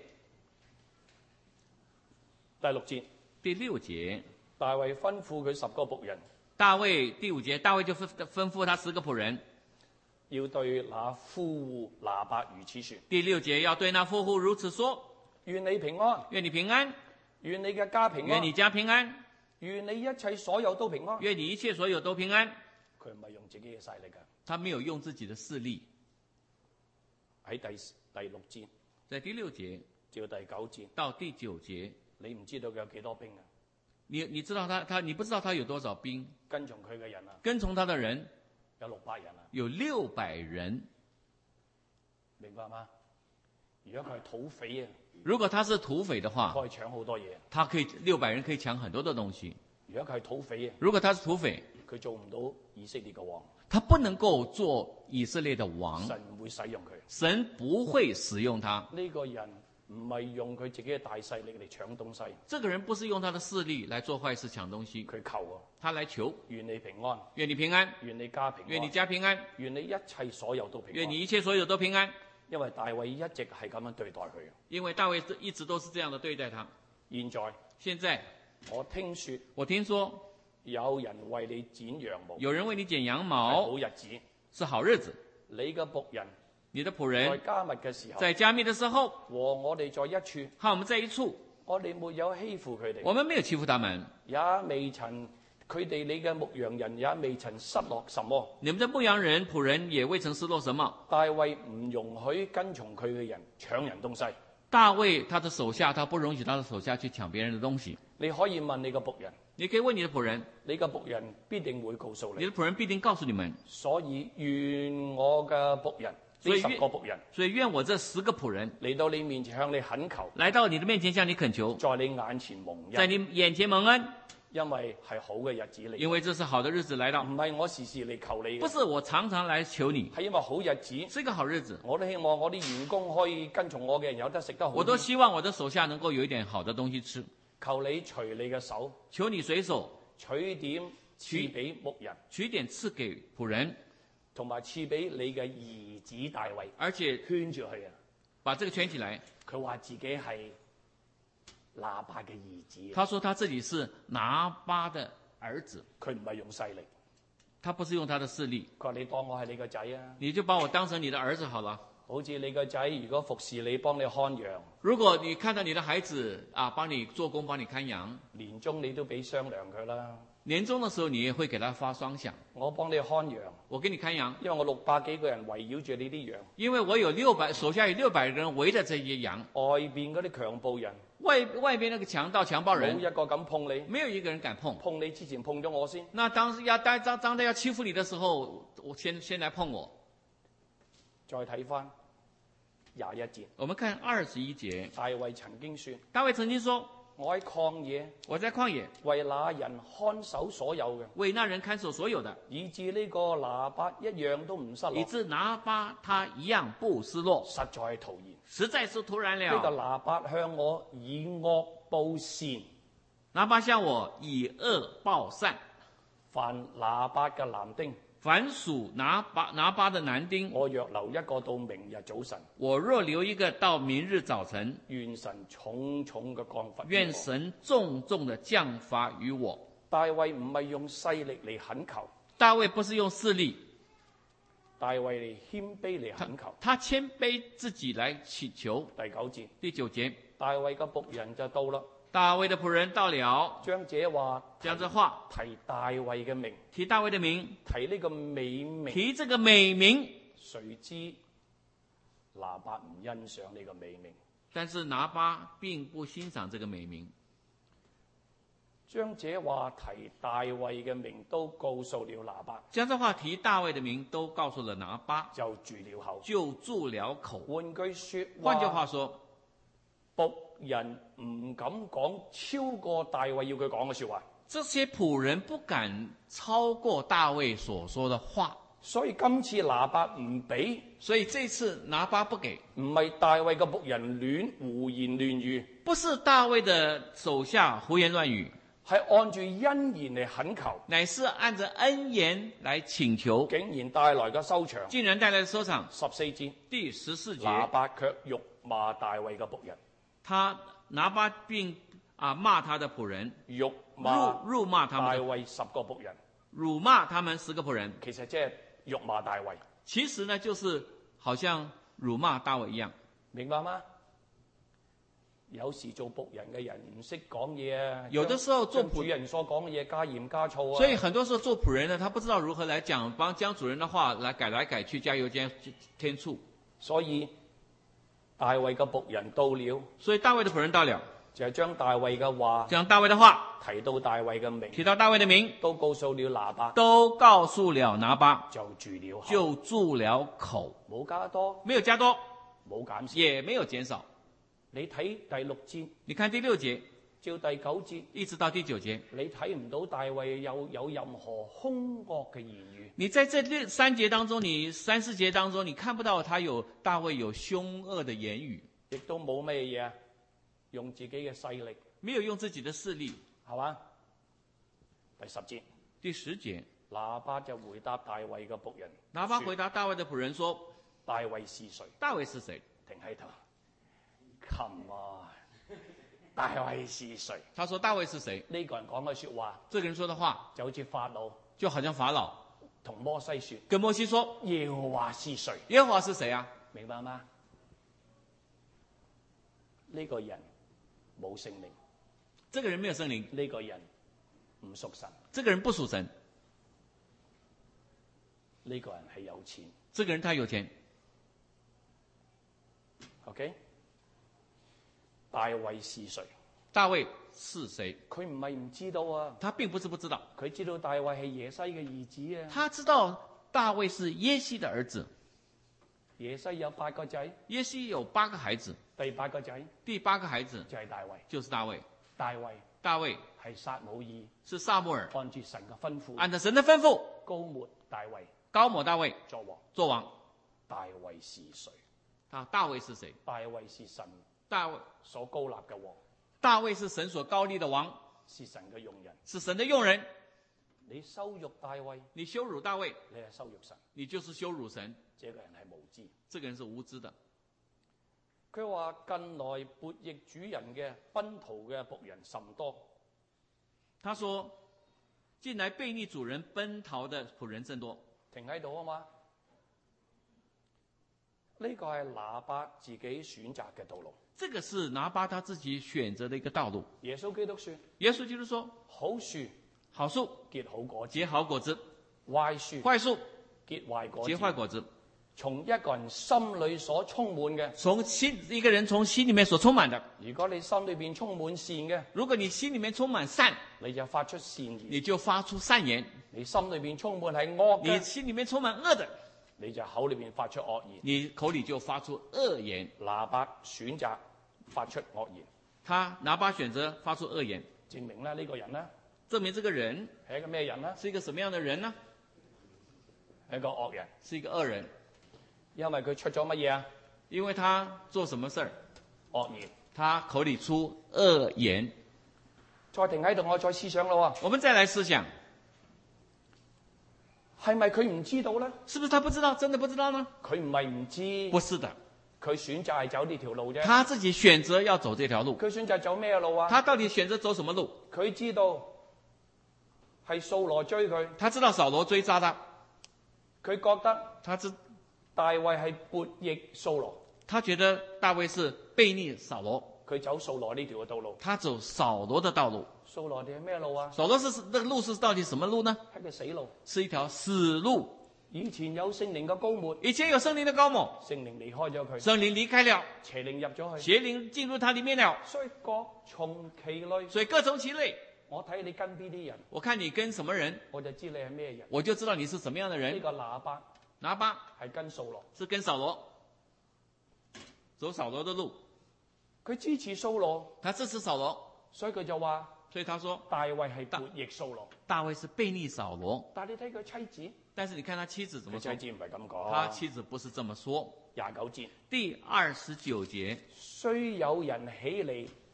第六節。 第六節， 大衛吩咐佢十個僕人。 大衛第五節，大衛就吩吩咐他十個僕人， 要對那夫戶拿八如此說。 第六節要對那夫戶如此說： 願你平安， 願你平安， 願你嘅家平安， 願你家平安， 願你一切所有都平安， 願你一切所有都平安。 佢唔係用自己嘅勢力㗎， 他沒有用自己的勢力。 喺第第六節， 在第六節至到第九節， 到第九節， 你唔知道佢有幾多兵啊？ 你你知道他他你不知道他有多少兵？ 跟從佢嘅人啊， 跟從他的人有六百人啊， 有六百人， 明白嗎？如果佢係土匪啊， 如果他是土匪的話， 可以搶好多嘢。 他可以六百人可以搶很多的東西。 如果佢係土匪啊， 如果他是土匪， 佢做唔到以色列嘅王， 他不能夠做以色列的王， 神唔會使用佢。 神不會使用他。 呢個人唔係用佢自己嘅大勢力嚟搶東西， 這個人不是用他的勢力來做壞事搶東西， 佢求啊， 他來求， 願你平安， 願你平安， 願你家平安， 願你家平安， 願你一切所有都平安， 願你一切所有都平安。 因為大衛一直係咁樣對待佢。 因為大衛一直都是這樣的對待他。 現在， 現在我聽說， 我聽說有人為你剪羊毛， 有人為你剪羊係毛， 好日子， 是好日子。 你嘅僕人， 你的僕在人加密嘅時候， 在加密的時候， 和我哋在一處， 和我們在一處， 我哋沒有欺負佢哋， 我們沒有欺負他們， 也未曾佢哋你嘅牧羊人也未曾失落什麼。 你們的牧羊人僕人也未曾失落什麼。 大衛唔容許跟從佢嘅人搶人東西。 大衛他的手下，他不容許他的手下去搶別人的東西。 你可以問你嘅僕人， 你可以問你的僕人， 你嘅僕人必定會告訴你。 你的僕人必定告訴你們。 所以願我嘅僕人，呢十個僕人， 所以願我這十個僕人嚟到你面前向你懇求， 來到你的面前向你懇求， 在你眼前蒙恩， 在你眼前蒙恩， 因為係好嘅日子嚟。 因為這是好的日子來到， 唔係我時時嚟求你嘅， 不是我常常來求你， 係因為好日子， 是一個好日子。 我都希望我啲員工可以跟從我嘅人有得食得好。 我都希望我的手下能夠有一點好的東西吃。 求你隨你嘅手， 求你隨手取點賜俾牧人， 取點賜給僕人， 同埋賜俾你嘅兒子大衛， 而且圈住佢啊！ 把這個圈起來。 佢話自己係拿八嘅兒子， 他說他自己是拿八的兒子， 佢唔係用勢力， 他不是用他的勢力。 佢話你當我係你個仔啊！ 你就把我當成你的兒子好了。 好似你個仔如果服侍你，幫你看羊， 如果你看到你的孩子啊，幫你做工，幫你看羊， 年終你都俾雙糧佢啦。 年終的時候你也會給他發雙餉。 我幫你看羊， 我給你看羊， 因為我六百幾個人圍繞住你啲羊， 因為我有六百手下有六百人圍着這些羊。 外邊嗰啲強暴人， 外外邊那個強盜強暴人， 冇一個敢碰你， 沒有一個人敢碰。 碰你之前碰咗我先。 那當時要當當當他要欺負你的時候，我先先來碰我。 再睇翻廿一節， 我們看二十一節， 大衛曾經說： 大衛曾經說， 我喺曠野， 我在曠野為那人看守所有嘅， 為那人看守所有的， 以致呢個拿八一樣都唔失落， 以致拿八他一樣不失落， 實在係徒然。 實在是突然呢個了。 拿八向我以惡報善， 拿八向我以惡報善， 凡拿八嘅男丁， 凡屬拿八拿八的男丁， 我若留一個到明日早晨， 我若留一個到明日早晨， 願神重重嘅降罰。 願神重重的降罰於我。 大衛唔係用勢力嚟懇求， 大衛不是用勢力， 大衛嚟謙卑嚟懇求。 他謙卑自己來祈求。 第九節， 第九節， 大衛嘅僕人就到啦， 大衛的僕人到了， 將這話將這話提大衛嘅名， 提大衛的名， 提呢個美名， 提這個美名。 誰知拿八唔欣賞呢個美名， 但是拿八並不欣賞這個美名， 將這話提大衛嘅名都告訴了拿八， 將這話提大衛的名都告訴了拿八， 就住了口。 就住了口。 換句說換句話， 話說， 僕人唔敢講超過大衛要佢講嘅說話， 這些僕人不敢超過大衛所說的話， 所以今次拿八唔俾， 所以這次拿八不給， 唔係大衛嘅僕人亂胡言亂語， 不是大衛的手下胡言亂語， 係按住恩言嚟懇求， 乃是按着恩言來請求， 竟然帶來嘅收場。 竟然帶來的收場。 十四節， 第十四拿節， 八卻辱罵大衛嘅僕人， 他拿巴並啊罵他的僕人， 辱辱罵辱罵他大們的， 衛十個僕人， 辱罵他們十個僕人。 其實即係辱罵大衛， 其實呢，就是好像辱罵大衛一樣， 明白嗎？有時做僕人嘅人唔識講嘢啊， 有的時候做將主人所講嘅嘢加鹽加醋啊， 所以很多時候做僕人呢，他不知道如何來講，幫將主人的話來改來改去，加油加添醋。 所以大衛嘅僕人到了， 所以大衛的僕人到了， 就係將大衛嘅話將大衛的話提到大衛嘅名， 提到大衛的名， 都告訴了拿八， 都告訴了拿巴， 就住了口， 就住了口， 冇加多， 沒有加多， 冇減少。 也沒有減少。 你睇第六節， 你看第六節， 照第九節， 一直到第九節， 你睇唔到大衛有有任何兇惡嘅言語。 你在這六三節當中，你三四節當中，你看不到他有大衛有兇惡的言語， 亦都冇咩嘢用自己嘅勢力， 沒有用自己的勢力。 係嘛？第十節， 第十節， 拿八就回答大衛嘅僕人， 拿巴回答大衛的僕人說： 大衛是誰？ 大衛是誰？ 停喺度。Come on，大衛是誰？ 他說大衛是誰？ 呢個人講嘅說話， 這個人說的話就好似法老就好像法老同摩西說， 跟摩西說： 耶和華是誰？ 耶和華是誰啊？ 明白嗎？呢個人冇聖靈， 這個人沒有聖靈， 呢個人唔屬神， 這個人不屬神， 呢個人係有錢。 這個人他有錢。 OK， 大衛是誰？ 大衛是誰？ 佢唔係唔知道啊， 他並不是不知道， 佢知道大衛係耶西嘅兒子啊。 他知道大衛是耶西的兒子。 耶西有八個仔， 耶西有八個孩子， 第八個仔第八個孩子就係大衛。 就是大衛。 大衛大衛係撒母耳， 是撒母耳， 按住神嘅吩咐， 按照神的吩咐， 膏抹大衛膏抹大衛作王。 做王。 大衛是誰？ 啊，大衛是誰？ 大衛是神大衛所膏立嘅王， 大衛是神所膏立的王， 是神嘅用人。 是神的用人。 你羞辱大衛， 你羞辱大衛， 你係羞辱神。 你就是羞辱神。 這個人係無知。 這個人是無知的。 佢話近來悖逆主人嘅奔逃嘅僕人甚多。 他說近來悖逆主人奔逃的僕人甚多。 停喺度啊嘛。呢個係拿八自己選擇嘅道路。 這個是拿巴他自己選擇的一個道路。 耶穌基督說： 耶穌基督說， 好樹好樹結好果子， 結好果子， 壞樹壞樹結壞果子。 結壞果子。 從一個人心裏所充滿嘅， 從心一個人從心裏面所充滿的。 如果你心裏邊充滿善嘅， 如果你心裏面充滿善， 你就發出善言； 你就發出善言。 你心裏邊充滿係惡你嘅， 心裏面充滿惡的， 你就口裏邊發出惡言。 你口裏就發出惡言。 拿八選擇發出惡言， 他拿巴選擇發出惡言， 證明咧呢個人呢證明這個人係一個咩人呢？ 是一個什麼樣的人呢？ 係一個惡人， 是一個惡人。 因為佢出咗乜嘢啊？ 因為他做什麼事兒？ 惡言。 他口裏出惡言。 再停喺度，我再思想咯。 我們再來思想， 係咪佢唔知道呢？ 是不是他不知道？真的不知道呢？ 佢唔係唔知， 不是的， 佢選擇係走呢條路啫。 他自己選擇要走這條路。 佢選擇走咩路啊？ 他到底選擇走什麼路？ 佢知道係掃羅追佢， 他知道掃羅追殺他， 佢覺得他知大衛係悖逆掃羅， 他覺得大衛是悖逆掃羅， 佢走掃羅呢條嘅道路。 他走掃羅的道路。 掃羅哋係咩路啊？ 掃羅是那個路是到底什麼路呢？ 係個死路， 是一條死路。 以前有聖靈嘅膏抹， 以前有聖靈的膏抹， 聖靈離開咗佢， 聖靈離開了， 邪靈入咗去， 邪靈進入他裡面了。 所以各從其類。 所以各從其類。 我睇你跟邊啲人， 我看你跟什麼人， 我就知你係咩人。 我就知道你是什麼樣的呢人。 個拿八拿巴係跟掃羅， 是跟掃羅，走掃羅的路， 佢支持掃羅， 他支持掃羅， 所以佢就話所以他說大衛係悖逆掃羅。 大衛是悖逆掃羅。 但係你睇佢妻子， 但是你看他妻子怎麼說？ 佢妻子唔係咁講。 他妻子不是這麼說。 廿九節， 第二十九節， 雖有人起嚟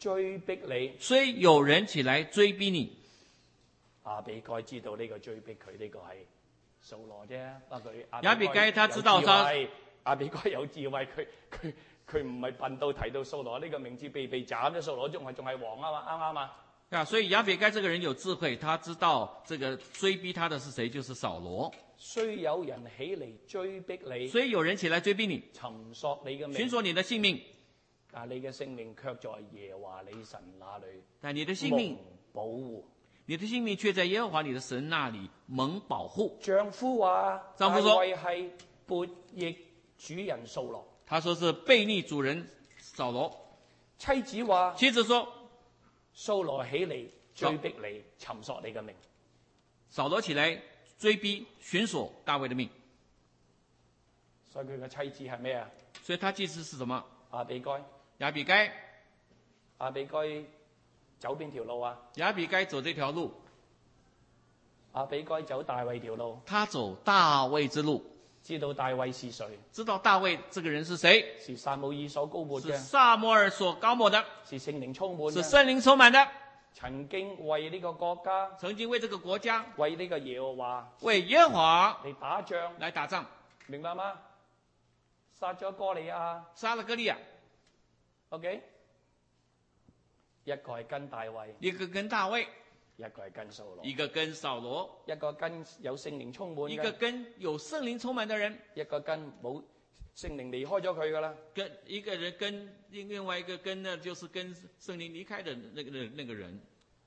追逼你， 雖有人起來追逼你。 亞比該知道呢個追逼佢呢個係掃羅啫，不過佢亞比該他知道他亞比該有智慧，佢佢佢唔係笨到提到掃羅呢個名字被被斬咗，掃羅仲係仲係王啊嘛，啱唔啱啊？ 啊，所以亞比該這個人有智慧，他知道這個追逼他的是誰，就是掃羅。 雖有人起嚟追逼你， 所以有人起來追逼你， 尋索你嘅命， 尋索你的性命， 但你嘅性命卻在耶和華你神那裏， 但你的性命保護， 你的性命卻在耶和華你的神那裏蒙保護。 丈夫話， 丈夫說， 大衛係悖逆主人掃羅， 他說是悖逆主人掃羅。 妻子話， 妻子說， 掃羅起嚟追逼你，尋索你嘅命。 掃羅起來追逼尋索大衛的命。 所以佢嘅妻子係咩啊？ 所以他妻子是什麼？ 亞比該。 亞比該。 亞比該走邊條路啊？ 亞比該走這條路。 亞比該走大衛條路。 他走大衛之路。 知道大衛是誰？ 知道大衛這個人是誰？ 是撒母耳所膏抹嘅。 是撒母耳所膏抹的。 是聖靈充滿嘅。 是聖靈充滿的。 曾經為呢個國家。 曾經為這個國家。 為呢個耶和華。 為耶和華。 嚟打仗。 來打仗。 明白嗎？殺咗歌利亞。 殺了歌利亞。 OK。一個係跟大衛。 一個跟大衛。 一個係跟掃羅， 一個跟掃羅， 一個跟有聖靈充滿， 一個跟有聖靈充滿的人， 一個跟冇聖靈離開咗佢噶啦。 跟一個人跟另外一個跟呢，就是跟聖靈離開的那個那個人。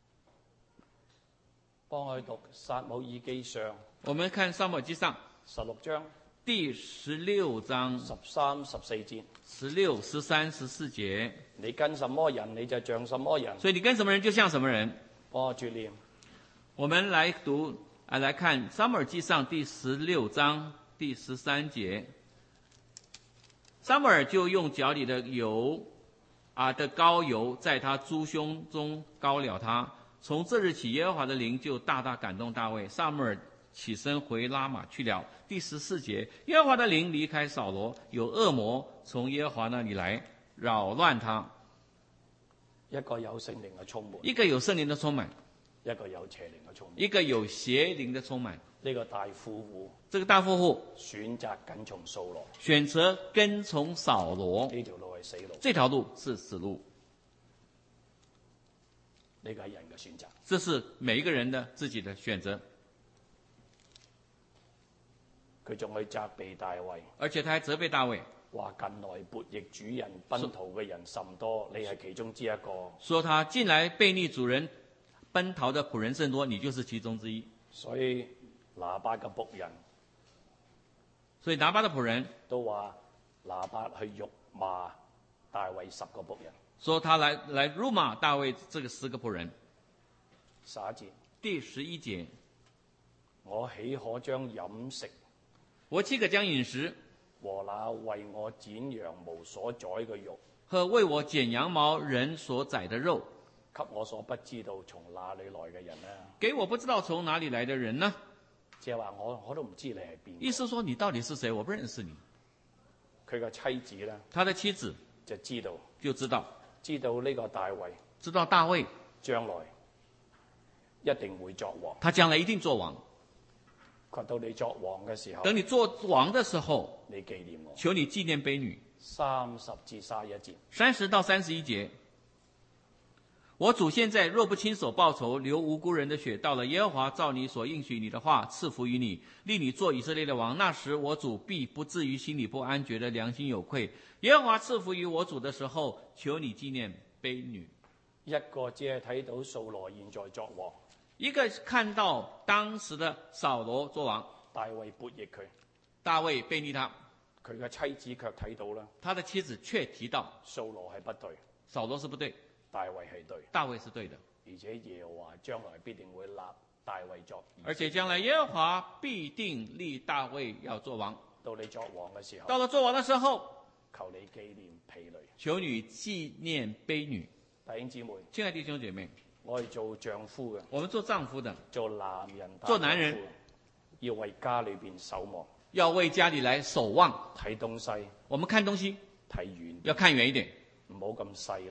幫我去讀撒母耳記上， 我們看撒母耳記上十六章第十六章十三十四節， 十六十三十四節。 你跟什麼人，你就像什麼人。 所以你跟什麼人，就像什麼人。 幫我注念。 我們來讀啊，來看撒母耳記上第十六章第十三節。撒母耳就用腳裏的油啊的膏油，在他豬胸中膏了他。從這日起，耶和華的靈就大大感動大衛。撒母耳起身回拉瑪去了。第十四節，耶和華的靈離開掃羅，有惡魔從耶和華那裏來擾亂他。 一個有聖靈嘅充滿， 一個有聖靈的充滿， 一個有邪靈嘅充滿， 一個有邪靈的充滿。 呢個大富戶， 這個大富戶選擇跟從掃羅， 選擇跟從掃羅。 呢條路係死路， 這條路是死路。 呢個係人嘅選擇， 這是每一個人的自己的選擇。 佢仲去責備大衛， 而且他還責備大衛。 話近來悖逆主人奔逃嘅人甚多，你係其中之一個。 說他近來悖逆主人奔逃的僕人甚多，你就是其中之一。 所以拿八嘅僕人， 所以拿八的僕人都話拿八去辱罵大衛十個僕人。 說他來來辱罵大衛這個十個僕人。 十一節， 第十一節， 我豈可將飲食， 我豈可將飲食和那為我剪羊毛所宰嘅肉， 和為我剪羊毛人所宰的肉， 給我所不知道從哪裏來嘅人呢？ 給我不知道從哪裏來的人呢？ 即係話我我都唔知你係邊。 意思說你到底是誰？我不認識你。 佢嘅妻子咧， 他的妻子就知道， 就知道， 知道呢個大衛， 知道大衛將來一定會作王。 他將來一定做王。 佢到你作王嘅時候， 等你做王的時候， 你紀念我。 求你紀念婢女。 三十至三十一節， 三十到三十一節。我主現在若不親手報仇，流無辜人的血，到了耶和華照你所應許你的話賜福於你，立你做以色列的王，那時我主必不至於心裏不安，覺得良心有愧。耶和華賜福於我主的時候，求你紀念婢女。 一個只係睇到掃羅現在作王， 一個看到當時的掃羅作王， 大衛悖逆佢， 大衛背逆他， 佢嘅妻子卻睇到啦， 他的妻子卻提到掃羅係不對， 掃羅是不對， 大衛係對， 大衛是對的， 而且耶和華將來必定會立大衛作， 而且將來耶和華必定立大衛要做王。 到你作王嘅時候， 到了做王的時候， 求你紀念婢女， 求你紀念婢女。 弟兄姊妹， 親愛的弟兄姐妹， 我係做丈夫嘅， 我們做丈夫的， 做男人， 做男人要為家裏邊守望， 要為家裏來守望。 睇東西， 我們看東西睇遠， 要看遠一點， 唔好咁勢利，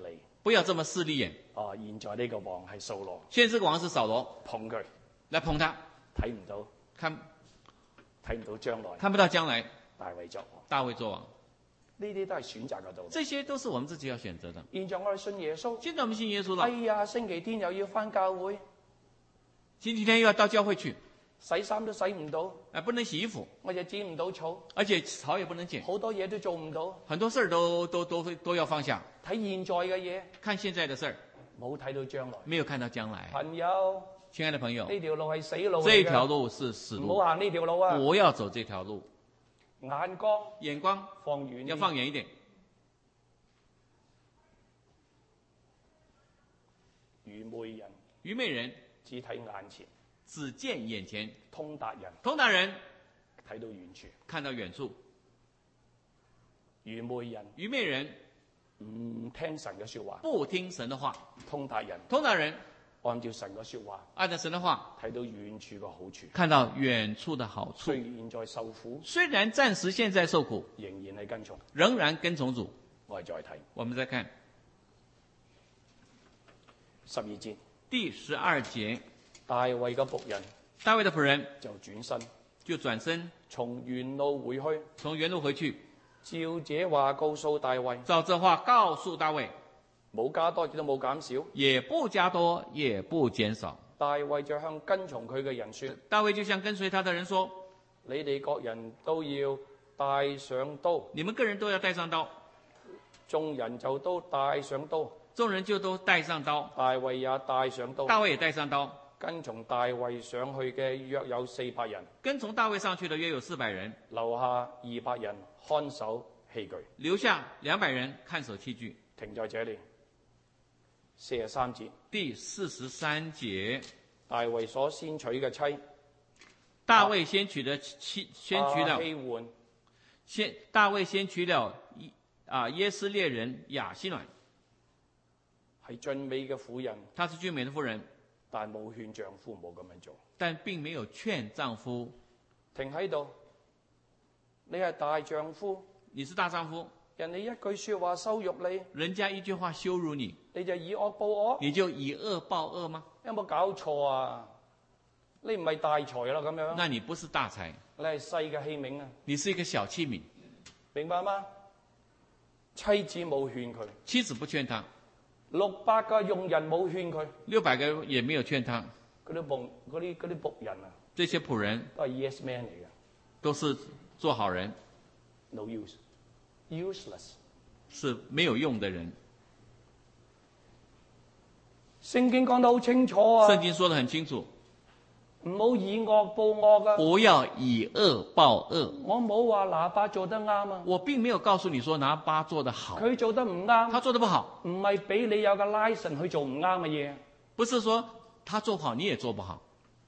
不要這麼勢利眼。 哦，現在呢個王係掃羅， 現在這個王是掃羅， 捧佢， 來捧他， 睇唔到， 看睇唔到將來， 看不到將來大衛作王。 大衛做王。 呢啲都係選擇嘅道理。 這些都是我們自己要選擇的。 現在我哋信耶穌， 現在我們信耶穌哎了， 呀，星期天又要返教會， 星期天又要到教會去， 洗衫都洗唔到， 哎，不能洗衣服， 我又剪唔到草， 而且草也不能剪， 好多嘢都做唔到。 很多事兒都都都都要放下。 睇現在嘅嘢， 看現在的事兒， 冇睇到將來。 沒有看到將來。 朋友， 親愛的朋友， 呢條路係死路嚟這嘅， 條路是死路， 唔好行呢條路啊！ 不要走這條路， 眼光眼光放遠啲， 要放遠一點。 愚昧人愚昧人只睇眼前， 只見眼前， 通達人通達人睇到遠處。 看到遠處。 愚昧人愚昧人唔聽神嘅說話， 不聽神的話， 通達人通達人按照神嘅說話， 按照神的話睇到遠處嘅好處。 看到遠處的好處。 雖然在受苦， 雖然暫時現在受苦， 仍然係跟從。 仍然跟從主。 我哋再睇我們再看十二節， 第十二節， 大衛嘅僕人大衛的僕人就轉身， 就轉身從原路回去， 從原路回去， 照這話告訴大衛， 照這話告訴大衛， 冇加多亦都冇減少。 也不加多，也不減少。 大衛就向跟從佢嘅人說， 大衛就向跟隨他的人說： 你哋各人都要帶上刀， 你們個人都要帶上刀， 眾人就都帶上刀， 眾人就都帶上刀， 大衛也帶上刀。 大衛也帶上刀。 跟從大衛上去嘅約有四百人， 跟從大衛上去的約有四百人， 留下二百人看守器具， 留下兩百人看守器具。 停在這裏。四十三節， 第四十三節， 大衛所先娶嘅妻， 大衛先娶的妻，先娶了亞希換， 先大衛先娶了啊耶斯列人亞希暖， 係俊美嘅婦人， 她是俊美的婦人， 但冇勸丈夫冇咁樣做。 但並沒有勸丈夫。 停喺度，你係大丈夫， 你是大丈夫， 人哋一句說話羞辱你， 人家一句話羞辱你， 你就以惡報惡， 你就以惡報惡嗎？ 有冇搞錯啊？你唔係大才啦咁樣， 那你不是大才， 你係細嘅器皿啊， 你是一個小器皿， 明白嗎？妻子冇勸佢， 妻子不勸他， 六百個用人冇勸佢， 六百個也沒有勸他。 嗰啲僕嗰啲嗰啲僕人啊， 這些僕人都係 yes man 嚟嘅都是做好人， ，no use，useless。 是沒有用的人。 聖經講得好清楚啊， 聖經說得很清楚， 唔好以惡報惡啊！ 不要以惡報惡。 我冇話拿八做得啱啊， 我並沒有告訴你說拿八做得好， 佢做得唔啱， 他做得不好， 唔係俾你有個 license 去做唔啱嘅嘢， 不是說他做不好你也做不好，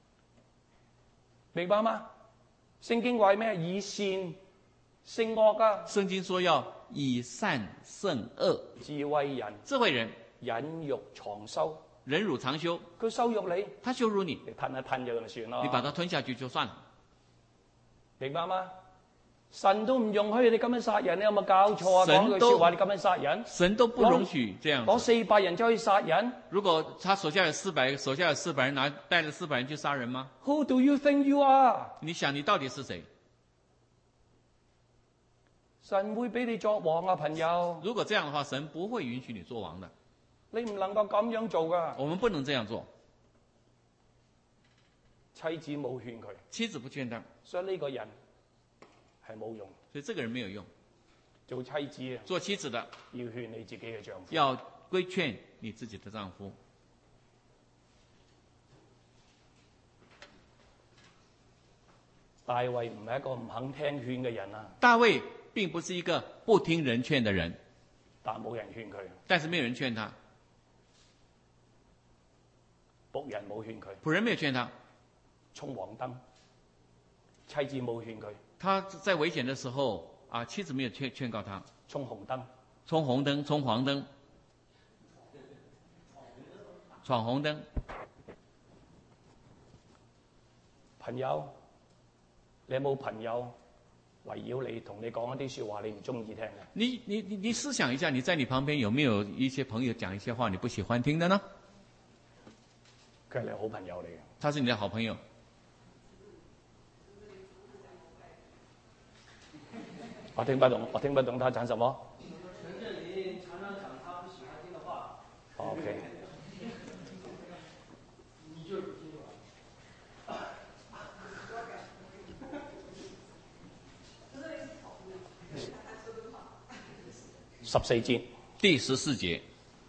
明白嗎？聖經話咩？以善勝惡啊！ 聖經說要以善勝惡， 智慧人智慧人忍辱藏羞， 忍辱藏羞， 佢羞辱你， 他羞辱你， 你吞一吞咗就算咯。 你把他吞下去就算了， 明白嗎？神都唔容許你咁樣殺人，你有冇搞錯啊？講句神都說話你咁樣殺人， 神都不容許這樣。 攞四百人就可以殺人如果他手下有四百，手下有四百人拿帶着四百人去殺人嗎？ ？Who do you think you are？ 你想你到底是誰？ 神會俾你作王啊，朋友！ 如果這樣的話，神不會允許你做王的。 你唔能夠咁樣做噶。 我們不能這樣做。 妻子冇勸佢， 妻子不勸他， 所以呢個人係冇用。 所以這個人沒有用。 做妻子啊， 做妻子的要勸你自己嘅丈夫。 要規勸你自己的丈夫。 大衛唔係一個唔肯聽勸嘅人啊， 大衛並不是一個不聽人勸的人， 但冇人勸佢， 但是沒有人勸他， 僕人冇勸佢， 僕人沒有勸他， 衝黃燈，妻子冇勸佢， 他在危險的時候啊，妻子沒有勸勸告他， 衝紅燈， 衝紅燈，衝黃燈，闖紅燈。 朋友，你有冇朋友圍繞你，同你講一啲説話你唔中意聽嘅。 你你你你思想一下，你在你旁邊有沒有一些朋友講一些話你不喜歡聽的呢？ 佢係你好朋友嚟嘅。 他是你的好朋友。 我聽不懂，我聽不懂他講什麼。 陳振林常常講他不喜歡聽的話。 OK。 你就是不聽吧？ 十四節， 第十四節，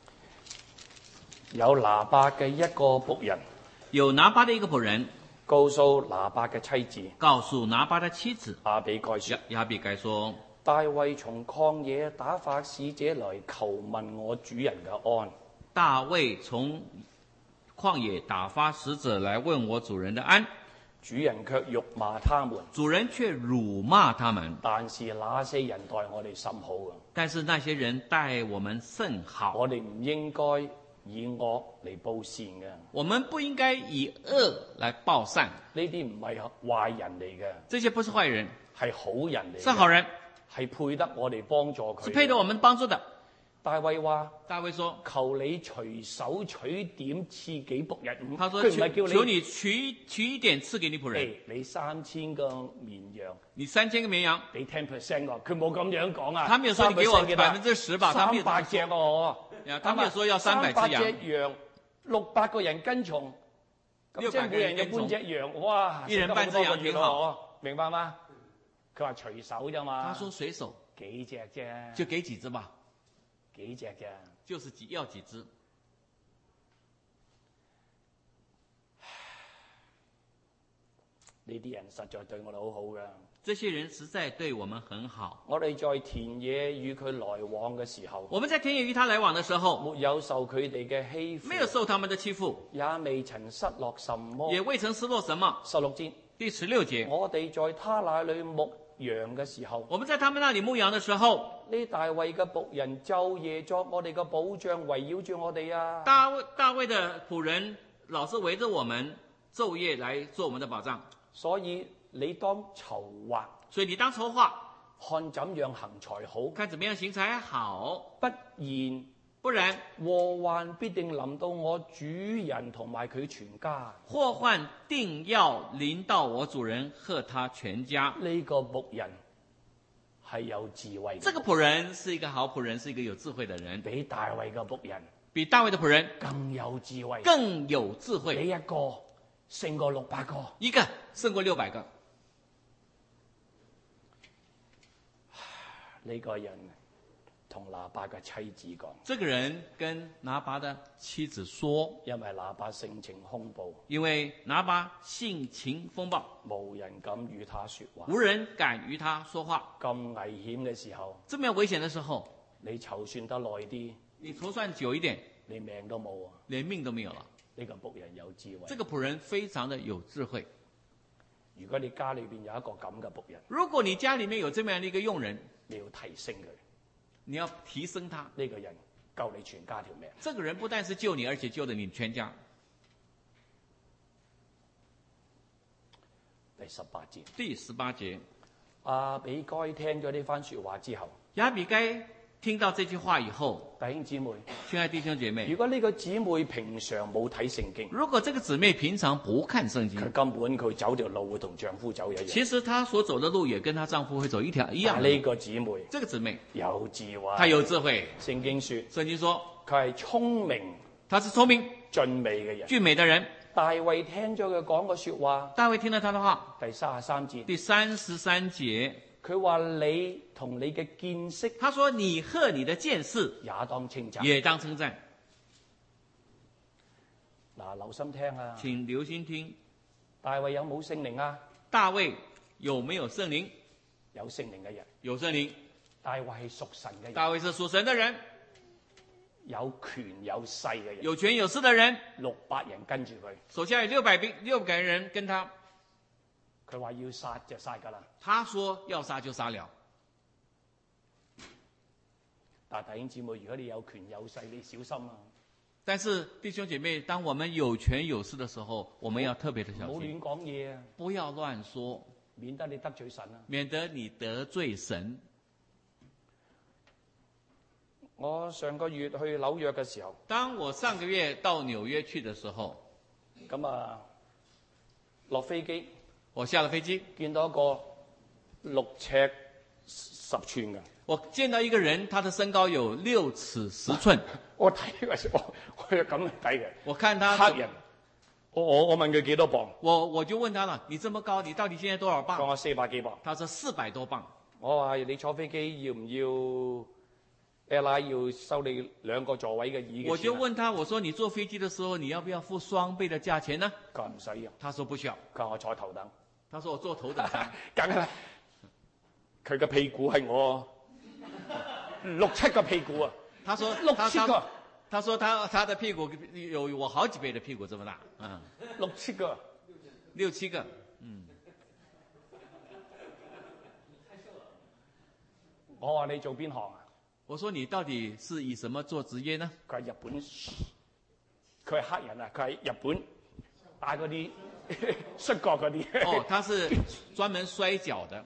有拿八嘅一個僕人， 有拿八的一個僕人， 告訴拿八嘅妻子， 告訴拿八的妻子亞比該說， 亞比該說， 大衛從曠野打發使者來求問我主人嘅安。 大衛從曠野打發使者來問我主人的安， 主人卻辱罵他們， 主人卻辱罵他們。 但是那些人待我哋甚好嘅， 但是那些人待我們甚好。 我哋唔應該以惡嚟報善嘅。 我們不應該以惡來報善。 呢啲唔係壞人嚟嘅， 這些不是壞人， 係好人嚟嘅， 是好人， 係配得我哋幫助佢， 是配得我們幫助的。 大衛話： 大衛說： 求你隨手取點賜給僕人。 他說： 佢唔係叫你求你取取一點賜給你僕人。 欸、你三千個綿羊， 你三千個綿羊， 俾 ten percent 我，佢冇咁樣講啊。 他沒有說你給我百分之十吧？他沒有三百隻哦。 他沒有說要三百隻羊。 三百隻羊，六百個人跟從，咁即係每人有半隻羊，哇！ 一人半隻羊挺好， 明白嗎？佢話隨手啫嘛。 他說隨手幾隻啫？ 就給幾隻吧。 幾隻啫？ 就是幾要幾隻。 呢啲人實在對我哋好好㗎。 這些人實在對我們很好。 我哋在田野與佢來往嘅時候， 我們在田野與他來往的時候， 沒有受佢哋嘅欺負， 沒有受他們的欺負， 也未曾失落什麼， 也未曾失落什麼。 十六節， 第十六節， 我哋在他那裏牧羊嘅時候， 我們在他們那裏牧羊的時候， 呢大衛嘅僕人晝夜作我哋嘅保障，圍繞住我哋啊。 大衛大衛的僕人老是圍着我們，晝夜來做我們的保障。 所以你當籌劃， 所以你當籌劃， 看怎樣行才好， 看怎麼樣行才好， 不然不然禍患必定臨到我主人同埋佢全家。 禍患定要臨到我主人和他全家。 呢個僕人係有智慧的， 這個僕人是一個好僕人，是一個有智慧的人， 比大衛嘅僕人， 比大衛的僕人更有智慧， 更有智慧。 你一個勝過六百個， 一個勝過六百個。 呢個人同拿八嘅妻子講， 這個人跟拿八的妻子說， 因為拿八性情兇暴， 因為拿八性情風暴， 無人敢與他說話， 無人敢與他說話。 咁危險嘅時候， 這麼危險的時候， 你籌算得耐啲， 你籌算久一點， 你命都冇啊， 連命都沒有了。 呢個僕人有智慧， 這個僕人非常的有智慧。 如果你家裏邊有一個咁嘅僕人， 如果你家裏面有這麼樣的一個傭人， 你要提升佢， 你要提升他。 呢個人救你全家條命。 這個人不但是救你，而且救了你全家。 第十八節， 第十八節， 亞比該聽咗呢番說話之後， 亞比該聽到這句話以後， 弟兄姊妹， 親愛的弟兄姐妹， 如果呢個姊妹平常冇睇聖經， 如果這個姊妹平常不看聖經， 佢根本佢走條路會同丈夫走一樣。 其實她所走的路也跟她丈夫會走一條一樣的。 呢個姊妹， 這個姊妹有智慧， 她有智慧。 聖經說， 聖經說佢係聰明， 她是聰明俊美嘅人。 俊美的人。 大衛聽咗佢講個說話， 大衛聽了他的話， 第三十三節， 第三十三節， 佢話你同你嘅見識， 他說你和你的見識也當稱讚， 也當稱讚。 嗱，留心聽啊！ 請留心聽。 大衛有冇聖靈啊？ 大衛有沒有聖靈？ 有聖靈嘅人， 有聖靈。 大衛係屬神嘅人， 大衛是屬神的人， 有權有勢嘅人， 有權有勢的人， 六百人跟住佢， 手下有六百兵，六百人跟他。 佢話要殺就殺噶啦。 他說要殺就殺了。 但弟兄姊妹，如果你有權有勢，你小心啊！ 但是弟兄姐妹，當我們有權有勢的時候，我們要特別的小心， 唔好亂講嘢啊！ 不要亂說。 免得你得罪神啊！ 免得你得罪神。 我上個月去紐約嘅時候， 當我上個月到紐約去的時候， 咁啊落飛機， 我下了飛機， 見到一個六尺十寸嘅。 我見到一個人，他的身高有六尺十寸。 我睇嘅時候，我我係咁嚟睇嘅。 我看他黑人，我我我問佢幾多磅？ 我我就問他了，你這麼高，你到底現在多少講磅？ 我四百幾磅。 他說四百多磅。 我話你坐飛機要唔要 L I 要收你兩個座位嘅椅嘅錢啊？ 我就問他，我說你坐飛機的時候，你要不要付雙倍的價錢呢？ 佢話唔使用。 他說不需要。 佢話我坐頭等。 他說我坐頭等艙。 梗係啦，佢嘅屁股係我六七個屁股啊！ 他說六七個。 他, 他說他他的屁股有我好幾倍的屁股這麼大，嗯， 六七個， 六七個，嗯。 我話你做邊行啊？ 我說你到底是以什麼做職業呢？ 佢係日本，佢係黑人啊！佢係日本打嗰啲摔角嗰啲。 哦，他是專門摔跤的。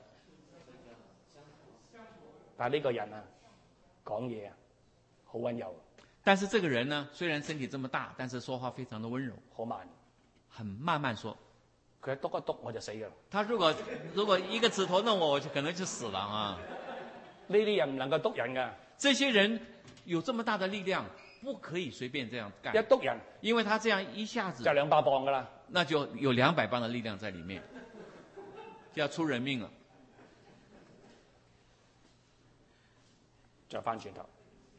但係呢個人啊，講嘢啊，好溫柔。 但是這個人呢，雖然身體這麼大，但是說話非常的溫柔， 好慢， 很慢慢說。 佢一篤一篤我就死㗎。 他如果如果一個指頭弄我，我就可能就死了啊！ 呢啲人唔能夠篤人㗎。 這些人有這麼大的力量，不可以隨便這樣幹。 一篤人， 因為他這樣一下子就兩百磅㗎啦， 那就有兩百磅的力量在裏面，就要出人命了。再翻轉頭，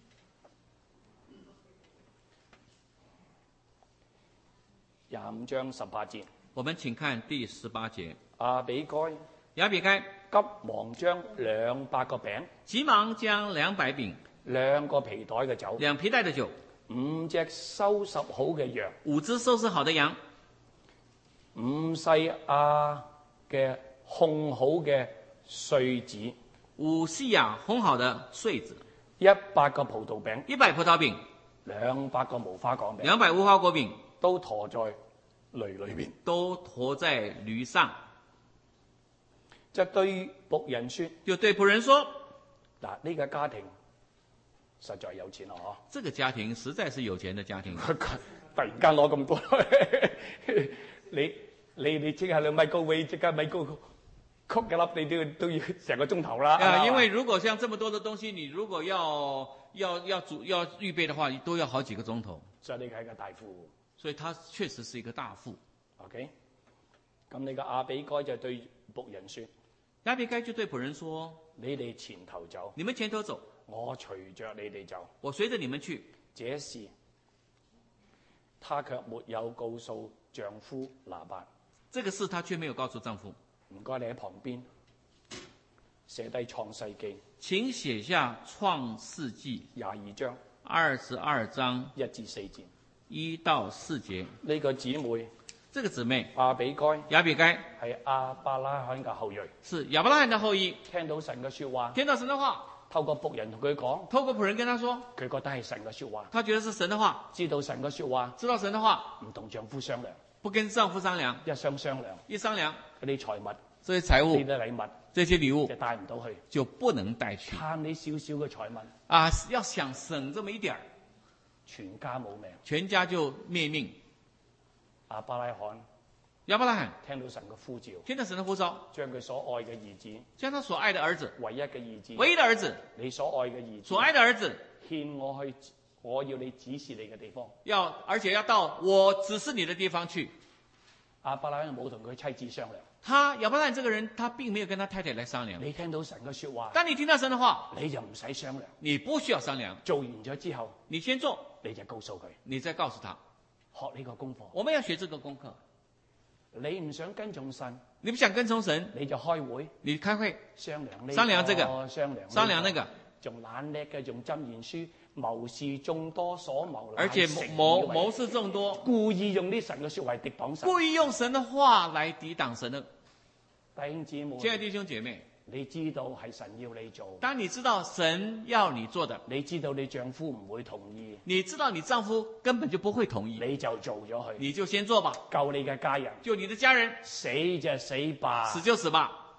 廿五章十八節。 我們請看第十八節。 亞比該， 亞比該急忙將兩百個餅， 急忙將兩百餅， 兩個皮袋嘅酒， 兩皮袋嘅酒， 五隻收拾好嘅羊， 五隻收拾好的羊， 五細亞嘅烘好嘅穗子， 五細亞烘好的穗子， 一百個葡萄餅， 一百葡萄餅， 兩百個無花果餅， 兩百無花果餅， 都馱在驢裏面， 都馱在驢上。 就對僕人說， 就對僕人說： 嗱，呢個家庭實在有錢咯，嗬！ 這個家庭實在是有錢的家庭。 突然間攞咁多，你你你即係你米高位，即刻米高曲一粒，你都要都要成個鐘頭啦。 啊，因為如果像這麼多的東西，你如果要要要煮要預備的話，都要好幾個鐘頭。 所以你係一個大富戶， 所以他確實是一個大富。 OK，咁你個亞比該就對僕人說。 亞比該就對僕人說： 你哋前頭走， 你們前頭走， 我隨着你哋走， 我隨着你們去。 這事，她卻沒有告訴丈夫拿八。 這個事，她卻沒有告訴丈夫。 唔該，你喺旁邊寫低創世記， 請寫下創世記廿二章， 二十二章一至四節， 一到四節。 呢個姊妹。 這個姊妹亞比該， 亞比該係亞伯拉罕嘅後裔， 是亞伯拉罕的後裔。 聽到神嘅說話， 聽到神的話， 透過僕人同佢講， 透過僕人跟他說， 佢覺得係神嘅說話， 他覺得是神的話， 知道神嘅說話， 知道神的話， 唔同丈夫商量， 不跟丈夫商量， 一商商量， 一商量， 嗰啲財物， 這些財物， 呢啲禮物， 這些禮物就帶唔到去， 就不能帶去。 貪你少少嘅財物， 啊，要想省這麼一點， 全家冇命， 全家就滅命。 亞伯拉罕。 亞伯拉罕聽到神嘅呼召， 聽到神的呼召， 將佢所愛嘅兒子， 將他所愛的兒子， 唯一嘅兒子， 唯一的兒子， 你所愛嘅兒子， 所愛的兒子， 獻我去，我要你指示你嘅地方， 要而且要到我指示你的地方去。 亞伯拉罕冇同佢妻子商量， 他亞伯拉罕這個人，他並沒有跟他太太來商量。 你聽到神嘅說話， 當你聽到神的話， 你就唔使商量， 你不需要商量， 做完咗之後， 你先做， 你就告訴佢， 你再告訴他， 學呢個功課。 我們要學這個功課。 你唔想跟從神， 你不想跟從神， 你就開會， 你開會商量呢、這個， 商量這個， 商量、這個、 商量那個， 仲懶叻嘅，用箴言書，謀事眾多所謀， 而且謀謀事眾多， 故意用啲神嘅說話抵擋神， 故意用神的話來抵擋神的。 弟兄姊妹， 親愛的弟兄姐妹， 你知道係神要你做， 當你知道神要你做的， 你知道你丈夫唔會同意， 你知道你丈夫根本就不會同意， 你就做咗佢， 你就先做吧， 救你嘅家人， 救你的家人， 死就死吧， 死就死吧，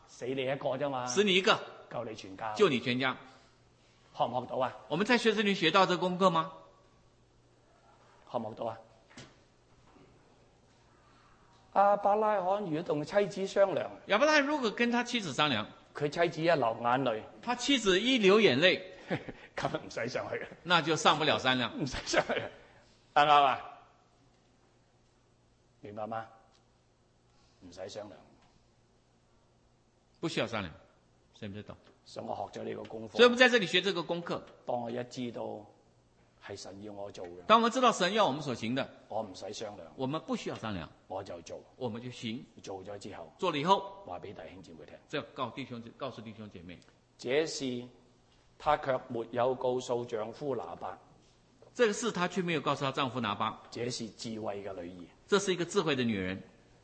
死你一個啫嘛， 死你一個， 救你全家， 救你全家。 學唔學到啊？ 我們在學這裏學到這個功課嗎？ 學唔學到啊？亞伯拉罕如果同妻子商量， 亞伯拉罕如果跟他妻子商量， 佢妻子一流眼淚， 他妻子一流眼淚， 咁唔使上去， 那就上不了山了， 唔使上去，啱唔啱啊？明白嗎？唔使商量， 不需要商量，誰不知道？ 所以我學咗呢個功課。 所以我們在這裏學這個功課。 當我一知道係神要我做嘅， 當我們知道神要我們所行的， 我唔使商量， 我們不需要商量， 我就做， 我們就行。 做咗之後， 做了以後， 話俾弟兄姊妹聽， 這告弟兄告訴弟兄姐妹， 這事她卻沒有告訴丈夫拿八， 這個事她卻沒有告訴她丈夫拿八， 這是智慧嘅女兒， 這是一個智慧的女人，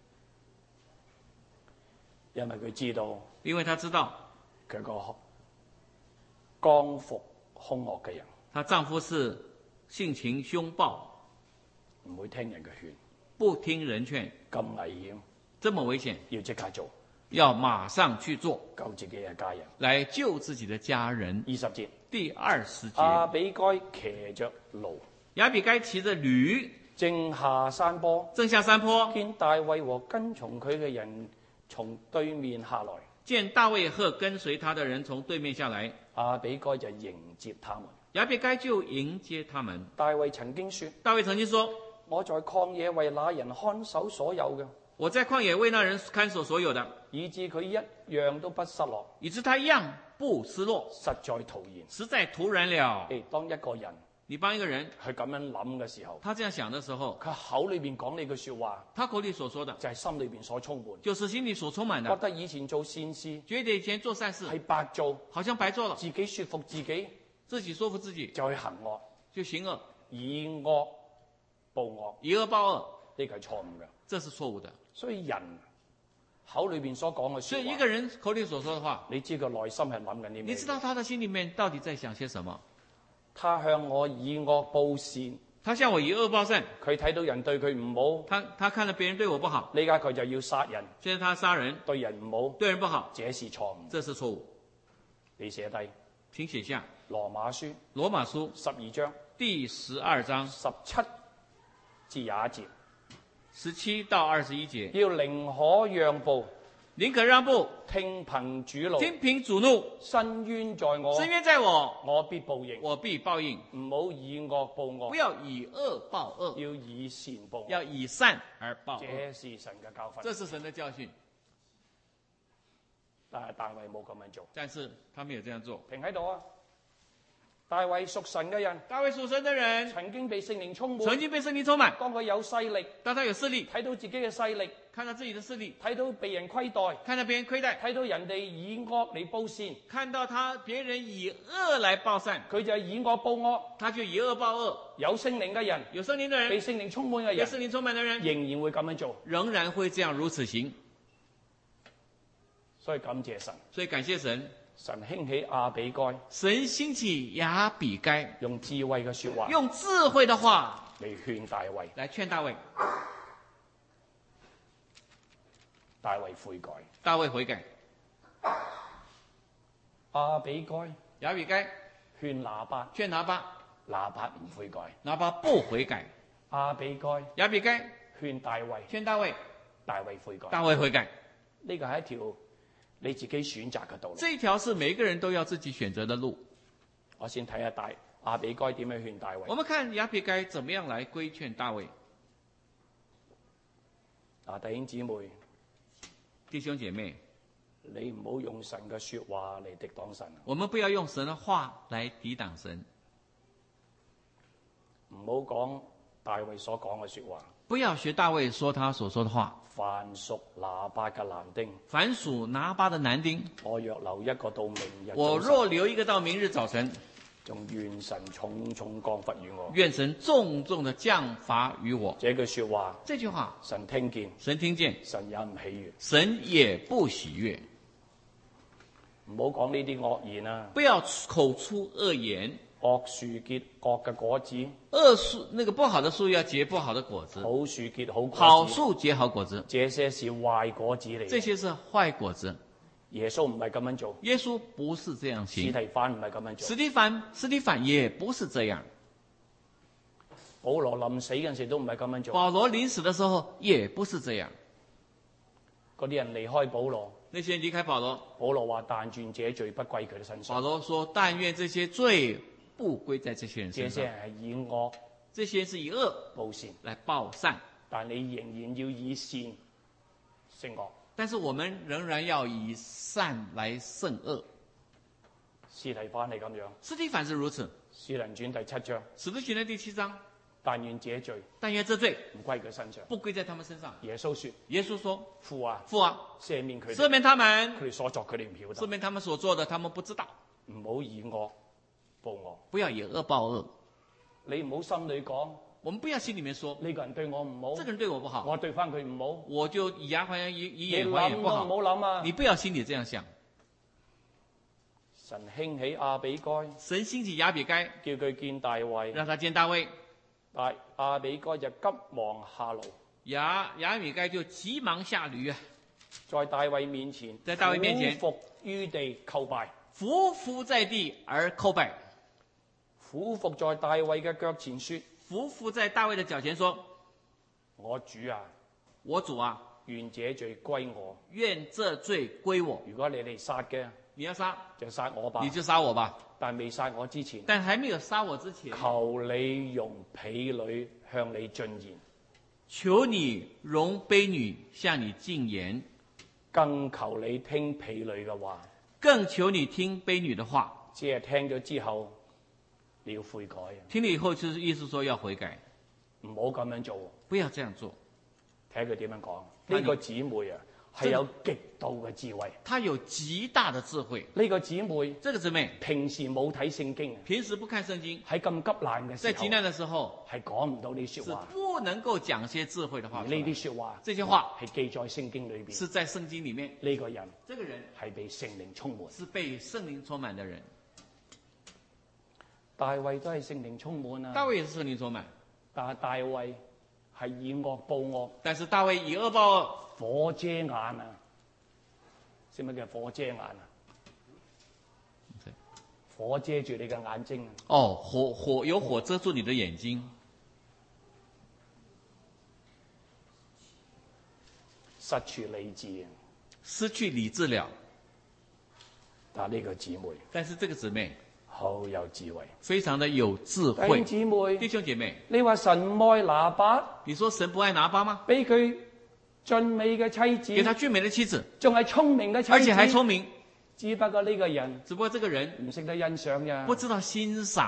因為佢知道， 因為她知道佢個剛愎兇惡嘅人， 她丈夫是性情兇暴， 唔會聽人嘅勸， 不聽人勸， 咁危險， 這麼危險， 要即刻做， 要馬上去做， 救自己嘅家人， 來救自己的家人。 二十節， 第二十節， 亞比該騎着驢， 亞比該騎着驢， 正下山坡， 正下山坡， 見大衛和跟從佢嘅人從對面下來， 見大衛和跟隨他的人從對面下來， 亞比該就迎接他們。 亞比該就迎接他們。 大衛曾經說： 大衛曾經說： 我在曠野為那人看守所有嘅， 我在曠野為那人看守所有的， 以致佢一樣都不失落， 以致他一樣不失落， 實在徒然。 實在徒然了。 誒，當一個人你幫一個人， 佢咁樣諗嘅時候， 他這樣想的時候， 佢口裏邊講呢句說話， 他口裏所說的， 就係心裏邊所充滿， 就是心裏所充滿覺的， 得以前做善事覺得以前做善事係白做， 好像白做了， 自己說服自己自己說服自己就去行惡， 就行惡， 以惡報惡， 以惡報惡， 呢個係錯誤嘅。 這是錯誤的。 所以人口裏邊所講嘅說話， 所以一個人口裏所說的話， 你知佢內心係諗緊啲咩？ 你知道他的心裏面到底在想些什麼？ 他向我以惡報善， 他向我以惡報善， 佢睇到人對佢唔好， 他他看到別人對我不好， 呢家佢就要殺人， 現在他殺人， 對人唔好， 對人不好， 這是錯誤。 這是錯誤。 你寫低請寫下羅馬書羅馬書十二章第十二章十七至廿一節， 十七到二十一節， 要寧可讓步， 寧可讓步， 聽憑主怒， 聽憑主怒， 伸冤在我， 伸冤在我， 我必報應， 我必報應。 唔好以惡報惡， 不要以惡報惡， 要以善報惡， 要以善而報惡。 這是神嘅教訓。 這是神的教訓。 但係大衛冇咁樣做， 但是他沒有這樣做。 停喺度啊！大衛屬神嘅人， 大衛屬神的人， 曾經被聖靈充滿， 曾經被聖靈充滿。 當佢有勢力， 當他有勢力， 睇到自己嘅勢力， 看到自己的勢力， 睇到被人虧待， 看到別人虧待， 睇到人哋以惡嚟報善， 看到他別人以惡來報善， 佢就係以惡報惡。 他就以惡報惡。 有聖靈嘅人， 有聖靈的人， 被聖靈充滿嘅人， 被聖靈充滿的人， 仍然會咁樣做， 仍然會這樣如此行。 所以感謝神， 所以感謝神， 神興起亞比該， 神興起亞比該， 用智慧嘅說話， 用智慧的話嚟勸大衛， 來勸大衛， 大衛悔改， 大衛悔改。 亞比該， 亞比該勸拿八， 勸拿八， 拿八唔悔改， 拿八不悔改。 亞比該， 亞比該勸大衛， 勸大衛， 大衛悔改， 大衛悔改。 呢個係一條你自己選擇嘅道路。 這一條是每一個人都要自己選擇的路。 我先睇下大亞比該點樣勸大衛。 我們看亞比該怎麼樣來規勸大衛。 啊，弟兄姊妹， 弟兄姐妹， 你唔好用神嘅說話嚟敵擋神。 我們不要用神的話來抵擋神。 唔好講大衛所講嘅說話。 不要學大衛說他所說的話。 凡屬拿八嘅男丁， 凡屬拿八的男丁， 我若留一個到明日， 我若留一個到明日早晨， 仲願神重重降罰於我。 願神重重的降罰於我。 這句說話， 這句話， 神聽見， 神聽見， 神也唔喜悅， 神也不喜悅。 唔好講呢啲惡言啊！ 不要口出惡言。 惡樹結惡嘅果子， 惡樹那個不好的樹要結不好的果子， 好樹結好果子， 好樹結好果子。 這些是壞果子嚟， 這些是壞果子。 耶穌唔係咁樣做， 耶穌不是這樣司行， 提反唔係咁樣做， 司提反司提反也不是這樣， 保羅臨死嗰陣時都唔係咁樣做。 保羅臨死的時候也不是這樣。 嗰啲人離開保羅， 那些人離開保羅， 保羅話：但願這罪不歸佢哋身保上。 羅說：但願這些罪不歸在這些人身上。 這些人係以惡這些人是以惡報善， 來報善， 但你仍然要以善勝惡。 但是我們仍然要以善來勝惡。 司提反係咁樣， 司提反是如此。 使徒行傳第七章， 使徒行傳第七章， 但願這罪但願這罪唔歸佢身上。 不歸在他們身上。 耶穌說： 耶穌說： 父啊， 父啊， 赦免佢哋， 赦免他們， 佢哋所作佢哋唔曉得， 赦免他們所做的，他們不知道。 唔好以惡報惡。 不要以惡報惡。 你唔好心裏講， 我們不要心裡面說， 呢個人對我唔好， 這個人對我不好， 我對翻佢唔好， 我就以牙還牙，以以你眼還眼，不諗都唔好好。 諗啊！ 你不要心裡這樣想。 神興起亞比該， 神興起亞比該， 叫佢見大衛， 讓他見大衛。 大亞比該就急忙下驢， 亞亞比該就急忙下驢啊， 在大衛面前， 在大衛面前俯伏於地叩拜， 伏伏在地而叩拜， 俯伏在大衛嘅腳前說： 伏伏在大衛的腳前說： 我主啊， 我主啊， 願這罪歸我。 願這罪歸我。 如果你嚟殺嘅， 你要殺， 就殺我吧。 你就殺我吧。 但未殺我之前， 但還沒有殺我之前， 求你容婢女向你進言， 求你容婢女向你進言， 更求你聽婢女嘅話， 更求你聽婢女的話。 只係聽咗之後，你要悔改啊！ 聽了以後就是意思說要悔改， 唔好咁樣做， 不要這樣做。 睇佢點樣講。 那你呢個姊妹啊，係有極度嘅智慧。 她有極大的智慧。 呢個姊妹這個姊妹平時冇睇聖經， 平時不看聖經， 喺咁急難嘅時候， 在急難的時候係講唔到呢啲是說話。 不能夠講些智慧的話而出來。 呢啲說話， 這些話係記在聖經裏邊。 是在聖經裡面。 呢個人這個人係被聖靈充滿。 是被聖靈充滿的人。 大衛都係聖靈充滿啊！ 大衛也是聖靈充滿， 但係大衛係以惡報惡， 但是大衛以惡報惡， 火遮眼啊！知乜叫火遮眼啊？火遮住你嘅眼睛啊！ 哦，火火有火遮住你的眼睛， 失去理智啊！ 失去理智了。 但係呢個姊妹但是這個姊妹好有智慧， 非常的有智弟兄慧。 姊妹， 弟兄姐妹， 你話神唔愛拿八， 你說神不愛拿八嗎？ 俾佢俊美嘅妻子， 給他俊美的妻子， 仲係聰明嘅妻子， 而且還聰明。 只不過呢個人只不過這個人唔識得欣賞呀。 不知道欣賞。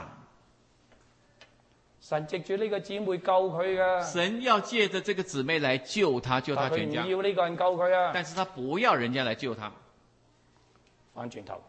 神藉住呢個姊妹救佢噶， 神要借着這個姊妹來救他，救他但佢唔全家。 要呢個人救佢啊！ 但是他不要人家來救他。 翻轉頭，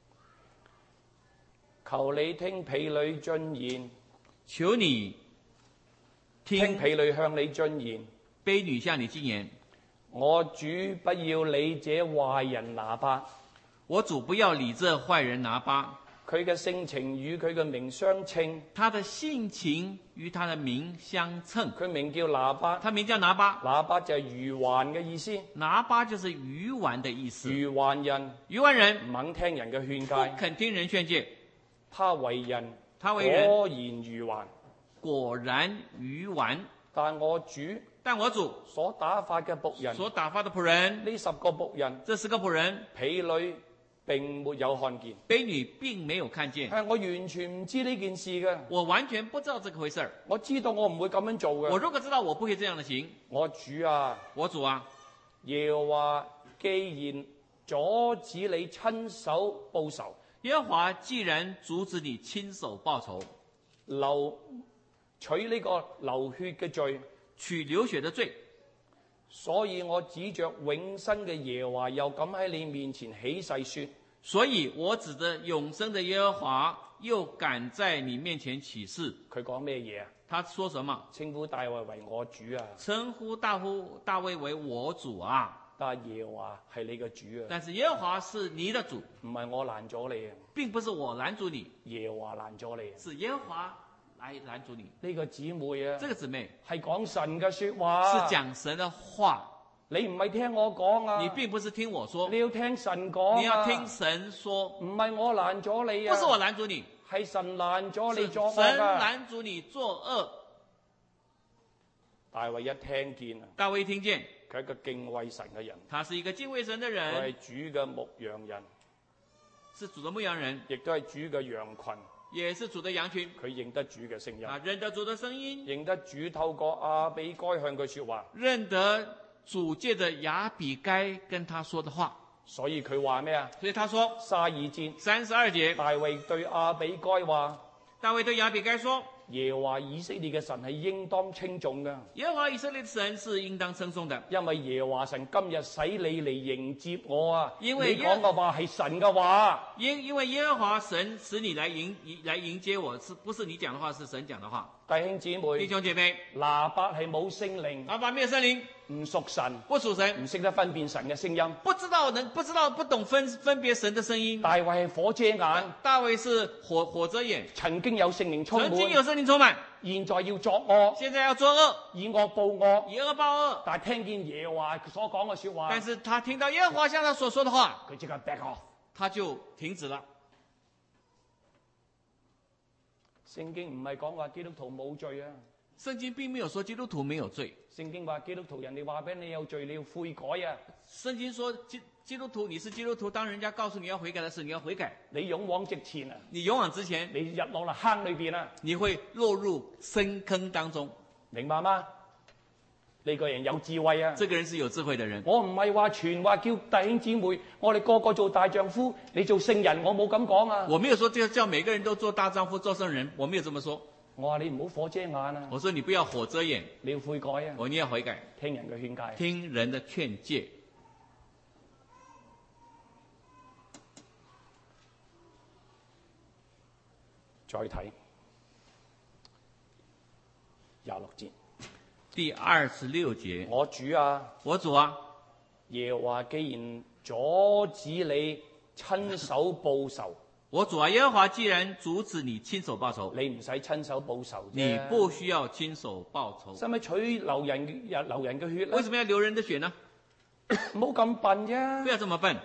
求你聽婢女進言， 求你聽聽婢女向你進言。 婢女向你進言。 我主不要理這壞人拿八， 我主不要理這壞人拿八。 佢嘅性情與佢嘅名相稱。 他的性情與他的名相稱。 佢名叫拿八， 他名叫拿八。 拿八就係愚頑嘅意思。 拿八就是愚頑的意思。 愚頑人， 愚頑人唔肯聽人嘅勸不誡， 肯聽人勸誡。 他為人， 他為人果然愚頑。 果然愚頑。 但我主但我主所打發嘅僕人， 所打發的僕人， 呢十個僕人， 這十個僕人， 婢女並沒有看見。 婢女並沒有看見。 係我完全唔知呢件事嘅。 我完全不知道這個回事。 我知道我唔會咁樣做嘅。 我如果知道，我不會這樣的行。 我主啊， 我主啊， 耶和華既然阻止你親手報仇， 耶和華既然阻止你親手報仇， 流取呢個流血嘅罪， 取流血的罪， 所以我指着永生嘅耶和華，又敢喺你面前起誓說， 所以我指着永生的耶和華，又敢在你面前起誓。 佢講咩嘢啊？ 他說什麼？ 稱呼大衛為我主啊！ 稱呼大呼大衛為我主啊！ 但係耶和華係你嘅主啊！ 但是耶和華是你的主， 唔係我攔咗你啊！ 並不是我攔住你， 耶和華攔咗你啊！ 是耶和華來攔住你。 呢個姊妹啊， 這個姊妹係講神嘅說話， 是講神的話， 你唔係聽我講啊， 你並不是聽我說， 你要聽神講啊， 你要聽神說， 唔係我攔咗你啊， 不是我攔住你， 係神攔咗你是作惡神㗎。 攔住你作惡。 大衛一聽見啊， 大衛聽見， 佢係一個敬畏神嘅人， 他是一個敬畏神的佢係人， 主嘅牧羊人， 是主的牧羊人， 亦都係主嘅羊群。 也是主的羊群。 佢認得主嘅聲音， 他認得主的聲音， 認得主透過亞比該向佢說話， 認得主借着亞比該跟他說的話。 所以佢話咩啊？ 所以他說卅二節， 三十二節， 大衛對亞比該話： 大衛對亞比該說， 耶和華以色列嘅神係應當稱頌嘅， 耶和華以色列的神是應當稱頌的， 因為耶和華神今日使你嚟迎接我啊！ 因為你講嘅話係神嘅話， 因因為耶和華神使你來迎來迎接我，是不是你講的話，是神講的話。 弟兄姊妹， 弟兄姐妹， 拿八係冇聖靈， 拿八沒有聖靈， 唔屬神， 不屬神， 唔識得分辨神嘅聲音。 不知道能不知道不懂分分別神的聲音。 大衛係火遮眼， 大衛是火火遮眼， 曾經有聖靈充滿， 曾經有聖靈充滿， 現在要作惡， 現在要作惡， 以惡報惡， 以惡報惡。 但係聽見耶和華所講嘅說話， 但是他聽到耶和華向他所說的話， 佢即刻 back off。 他就停止了。 聖經唔係講話基督徒冇罪啊， 聖經並沒有說基督徒沒有罪， 聖經話基督徒人哋話俾你有罪，你要悔改啊。 聖經說基基督徒你是基督徒，當人家告訴你要悔改的時候，你要悔改。 你勇往直前啊， 你勇往直前， 你入落嚟坑裏邊啊， 你會落入深坑當中。 明白嗎？呢個人有智慧啊！ 這個人是有智慧的人。 我唔係話全話叫弟兄姊妹，我哋個個做大丈夫，你做聖人，我冇咁講啊。 我沒有說叫叫每個人都做大丈夫、做聖人，我沒有這麼說。 我話你唔好火遮眼啊！ 我說你不要火遮眼， 你要悔改啊！ 我你要悔改， 聽人嘅勸誡， 聽人的勸誡。 再睇廿六節， 第二十六節， 我主啊， 我主啊， 耶和華既然阻止你親手報仇， 我主啊，耶和華既然阻止你親手報仇， 你唔使親手報仇啫， 你不需要親手報仇。 使咪取流人流人嘅血咧？ 為什麼要流人的血呢？ 唔好咁笨啫！ 不要這麼笨。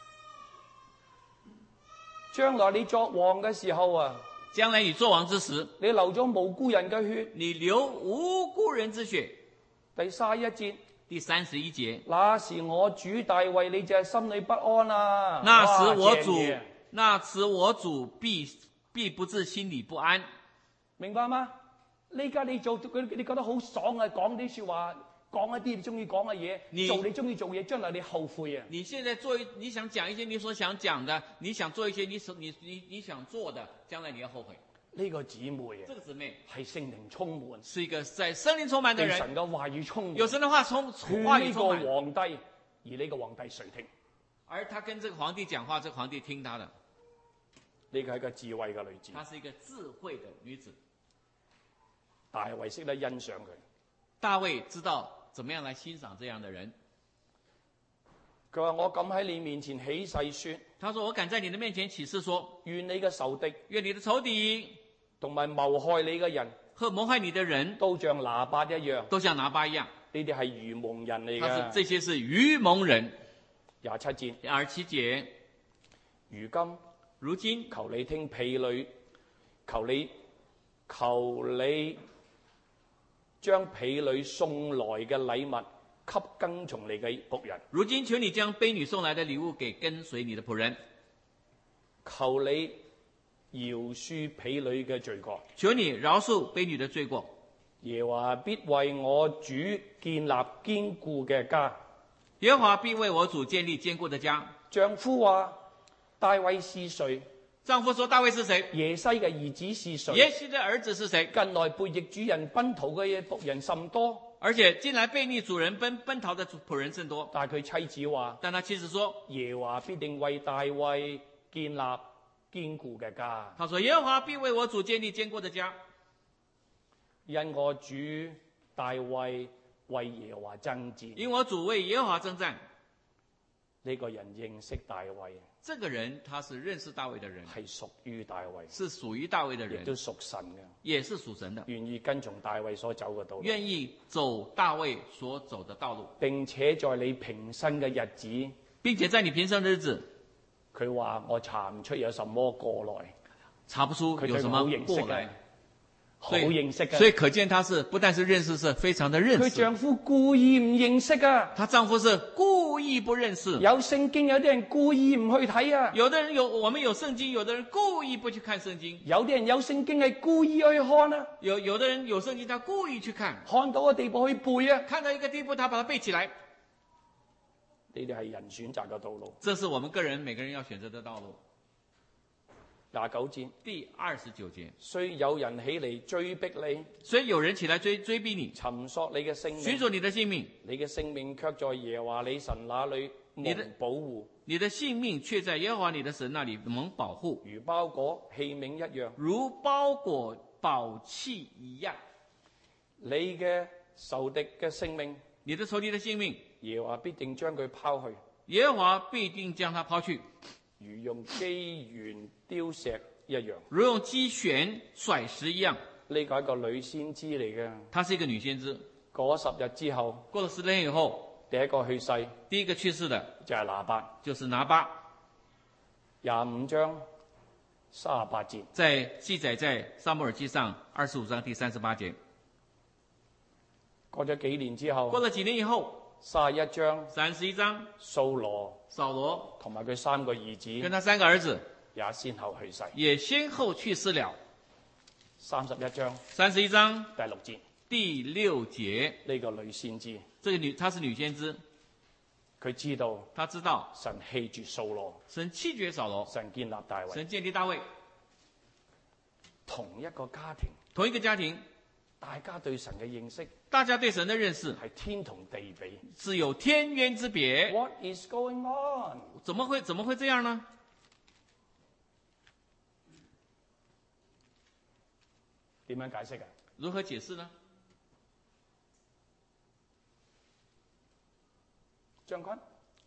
將來你作王嘅時候啊， 將來你作王之時， 你流咗無辜人嘅血， 你流無辜人之血。 第三一節， 第三十一節， 那時我主大衛，你就係心裏不安啊！ 那時我主， 哇那時我主必必不至心裏不安。 明白嗎？呢家你做佢，你覺得好爽啊！講啲說話，講一啲你中意講嘅嘢，做你中意做嘢，將來你後悔啊！ 你現在做，你想講一些你所想講的，你想做一些你所你你你想做的，將來你要後悔。 呢個姊妹啊， 這個姊妹係聖靈充滿， 是一個在聖靈充滿的人， 神嘅話語充滿， 有神的話充話語充滿。 呢個皇帝，而呢個皇帝誰聽？ 而他跟這個皇帝講話，這個皇帝聽他的。 呢個係一個智慧嘅女子， 她是一個智慧的女子。 大衛識得欣賞佢。 大衛知道怎麼樣來欣賞這樣的人。 佢話：我敢喺你面前起誓說， 他說：我敢在你的面前起誓說， 願你嘅仇敵， 願你的仇敵同埋謀害你嘅人， 和謀害你的人， 都像拿八一樣， 都像拿八一樣。 呢啲係愚蒙人嚟他嘅。 是這些是愚蒙人。 廿七節， 廿七節， 如今如今求你聽婢女，求你求你將婢女送來嘅禮物給跟從你嘅僕人。 如今求你將婢女送來的禮物給跟隨你的僕人。 求你饒恕婢女嘅罪過。 求你饒恕婢女的罪過。 耶和華必為我主建立堅固嘅家。 耶和華必為我主建立堅固的家。 丈夫話：大衛是誰？ 丈夫說：大衛是誰？ 耶西嘅兒子是誰？ 耶西的兒子是誰？ 近來背逆主人奔逃嘅僕人甚多。 而且近來背逆主人奔奔逃的僕人甚多。 但佢妻子話： 但他妻子說： 耶和華必定為大衛建立堅固嘅家。 他說：耶和華必為我主建立堅固的家， 因我主大衛為耶和華爭戰。 因我主為耶和華爭戰。 呢個人認識大衛， 这个人他是认識大衛的人， 係屬於大衛， 是屬於大衛的亦都人， 屬神嘅， 也是屬神的， 願意跟從大衛所走嘅道路， 願意走大衛所走的道路， 並且在你平生嘅日子， 並且在你平生的日子， 佢話我查唔出有什麼過來， 查不出有什麼過來。 好認識嘅， 所以可見他是不但是認識，是非常的認識。 佢丈夫故意唔認識啊， 她丈夫是故意不認識。 有聖經，有啲人故意唔去睇啊。 有的人有，我們有聖經，有的人故意不去看聖經。 有啲人有聖經係故意去看啊。 有有的人有聖經，他故意去看， 看到個地步去背啊。 看到一個地步，他把它背起來。 呢啲係人選擇嘅道路。 這是我們個人每個人要選擇的道路。 廿九節， 第二十九節， 雖有人起嚟追逼你， 雖有人起來追追逼你， 尋索你嘅性命， 尋索你的性命， 你嘅性命卻在耶和華你神那裏蒙保護， 你的性命卻在耶和華你的神那裏蒙保護， 如包裹器皿一樣， 如包裹寶器一樣。 你嘅仇敵嘅性命， 你的仇敵的性命， 耶和華必定將佢拋去， 耶和華必定將他拋去， 如用機緣丟石一樣， 如用機旋甩石一樣。 呢個係一個女先知嚟嘅。 她是一個女先知。 過十日之後， 過了十天以後， 第一個去世， 第一個去世的就係拿八， 就是拿八。 廿五章三十八節， 在記載在撒母耳記上二十五章第三十八節。 過咗幾年之後， 過了幾年以後， 三十一章， 三十一章， 掃羅、 掃羅同埋佢三個兒子， 跟他三個兒子也先後去世， 也先後去世了。 三十一章， 三十一章第六節， 第六節， 呢個女先知， 這個女她是女先知， 佢知道， 她知道神棄絕掃羅， 神棄絕掃羅， 神建立大衛， 神建立大衛， 同一個家庭， 同一個家庭， 大家對神嘅認識， 大家對神的認識係天同地比， 是有天淵之別。 What is going on？ 怎麼會怎麼會這樣呢？ 點樣解釋啊？ 如何解釋呢？ 將軍，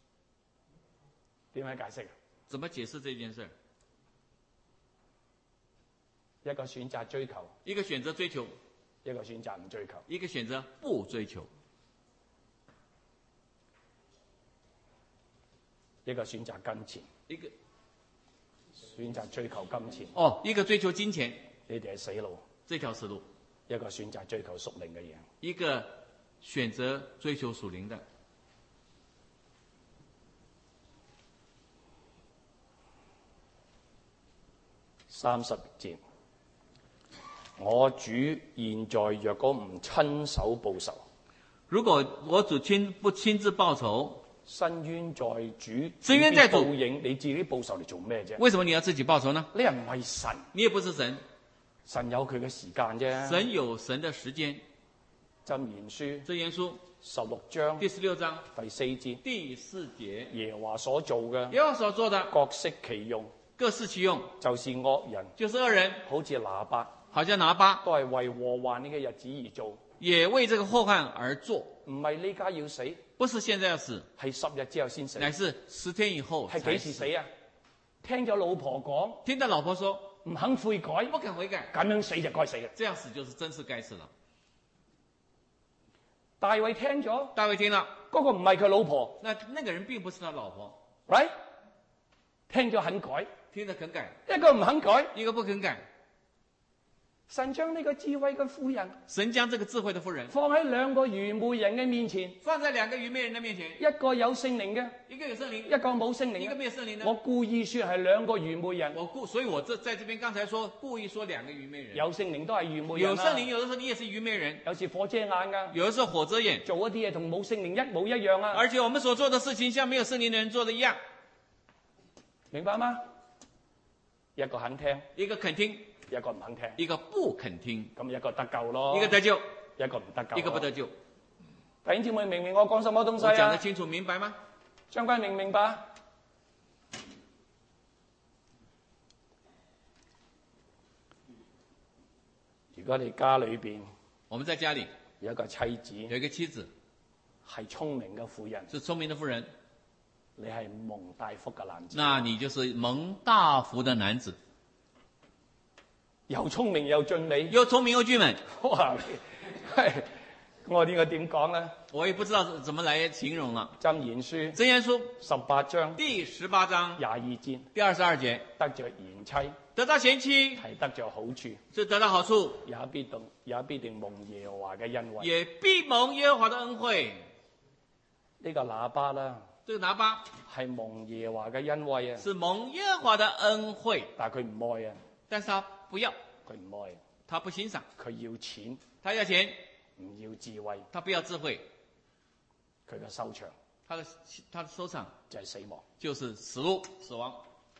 點樣解釋啊？ 怎麼解釋這件事？ 一個選擇追求， 一個選擇追求， 一個選擇唔追求， 一個選擇不追求， 一個選擇金錢， 一個選擇追求金錢。 哦，一個追求金錢， 呢條係死路。 這條死路。 一個選擇追求屬靈嘅嘢， 一個選擇追求屬靈的。 三十節，我主現在若果唔親手報仇， 如果我主親不親自報仇， 伸冤在主， 伸冤在主， 報應，你自己報仇嚟做咩啫？ 為什麼你要自己報仇呢？ 你又唔係神， 你也不是神， 神有佢嘅時間啫。 神有神的時間。 箴言書， 箴言書十六章第十六章第四節， 第四節， 耶和華所做嘅， 耶和華所做的， 各適其用， 各適其用， 就是惡人， 就是惡人， 好似拿八， 好像拿八， 都係為禍患呢個日子而做， 也為這個禍患而做。 唔係呢家要死， 不是現在要死， 係十日之後先死， 乃是十天以後才死。 係幾時死啊？聽咗老婆講， 聽到老婆說唔肯悔改， 不肯悔改， 咁樣死就該死嘅。 這樣死就是真是該死了。 大衛聽咗， 大衛聽了， 嗰個唔係佢老婆， 那那個人並不是他老婆 ，right？聽咗肯改， 聽得肯改， 一個唔肯改， 一個不肯改。 神將呢個智慧嘅婦人， 神將這個智慧的婦人放喺兩個愚昧人嘅面前， 放在兩個愚昧人的面前， 一個有聖靈嘅， 一個有聖靈， 一個冇聖靈嘅， 一個沒有聖靈的。 我故意說係兩個愚昧人， 我故，所以我這在這邊剛才說故意說兩個愚昧人， 有聖靈都係愚昧人， 有聖靈，有的時候你也是愚昧人， 有時火遮眼㗎， 有的時候火遮眼， 做一啲嘢同冇聖靈一模一樣啊。 而且我們所做的事情像沒有聖靈的人做的一樣， 明白嗎？一個肯聽， 一個肯聽， 一個唔肯聽， 一個不肯聽， 咁一個得救咯， 一個得救， 一個唔得救， 一個不得救。 弟兄姊妹，明唔明我講什麼東西啊？ 我講得清楚明白嗎？ 將軍明唔明白？如果你家裏邊， 我們在家裏有一個妻子， 有一個妻子係聰明嘅婦人， 是聰明的婦人， 你係蒙大福嘅男子。 那你就是蒙大福的男子， 又聰明又俊美。 又聰明又俊美。 哇！我呢個點講咧？ 我也不知道怎麼來形容了。 箴言書箴言書十八章第十八章廿二節， 第二十二節， 得着賢妻， 得到賢妻係得着好處， 是得到好處， 也必定也必定蒙耶和華嘅恩惠。 也必蒙耶和華的恩惠。 呢個喇叭啦， 這個喇叭係蒙耶和華嘅恩惠啊， 是蒙耶和華的恩惠， 但係佢唔愛啊， 但是他不要， 佢唔愛， 他不欣賞， 佢要錢， 他要錢， 唔要智慧， 他不要智慧， 佢嘅收場他的他的收場就係死亡， 就是死路死亡。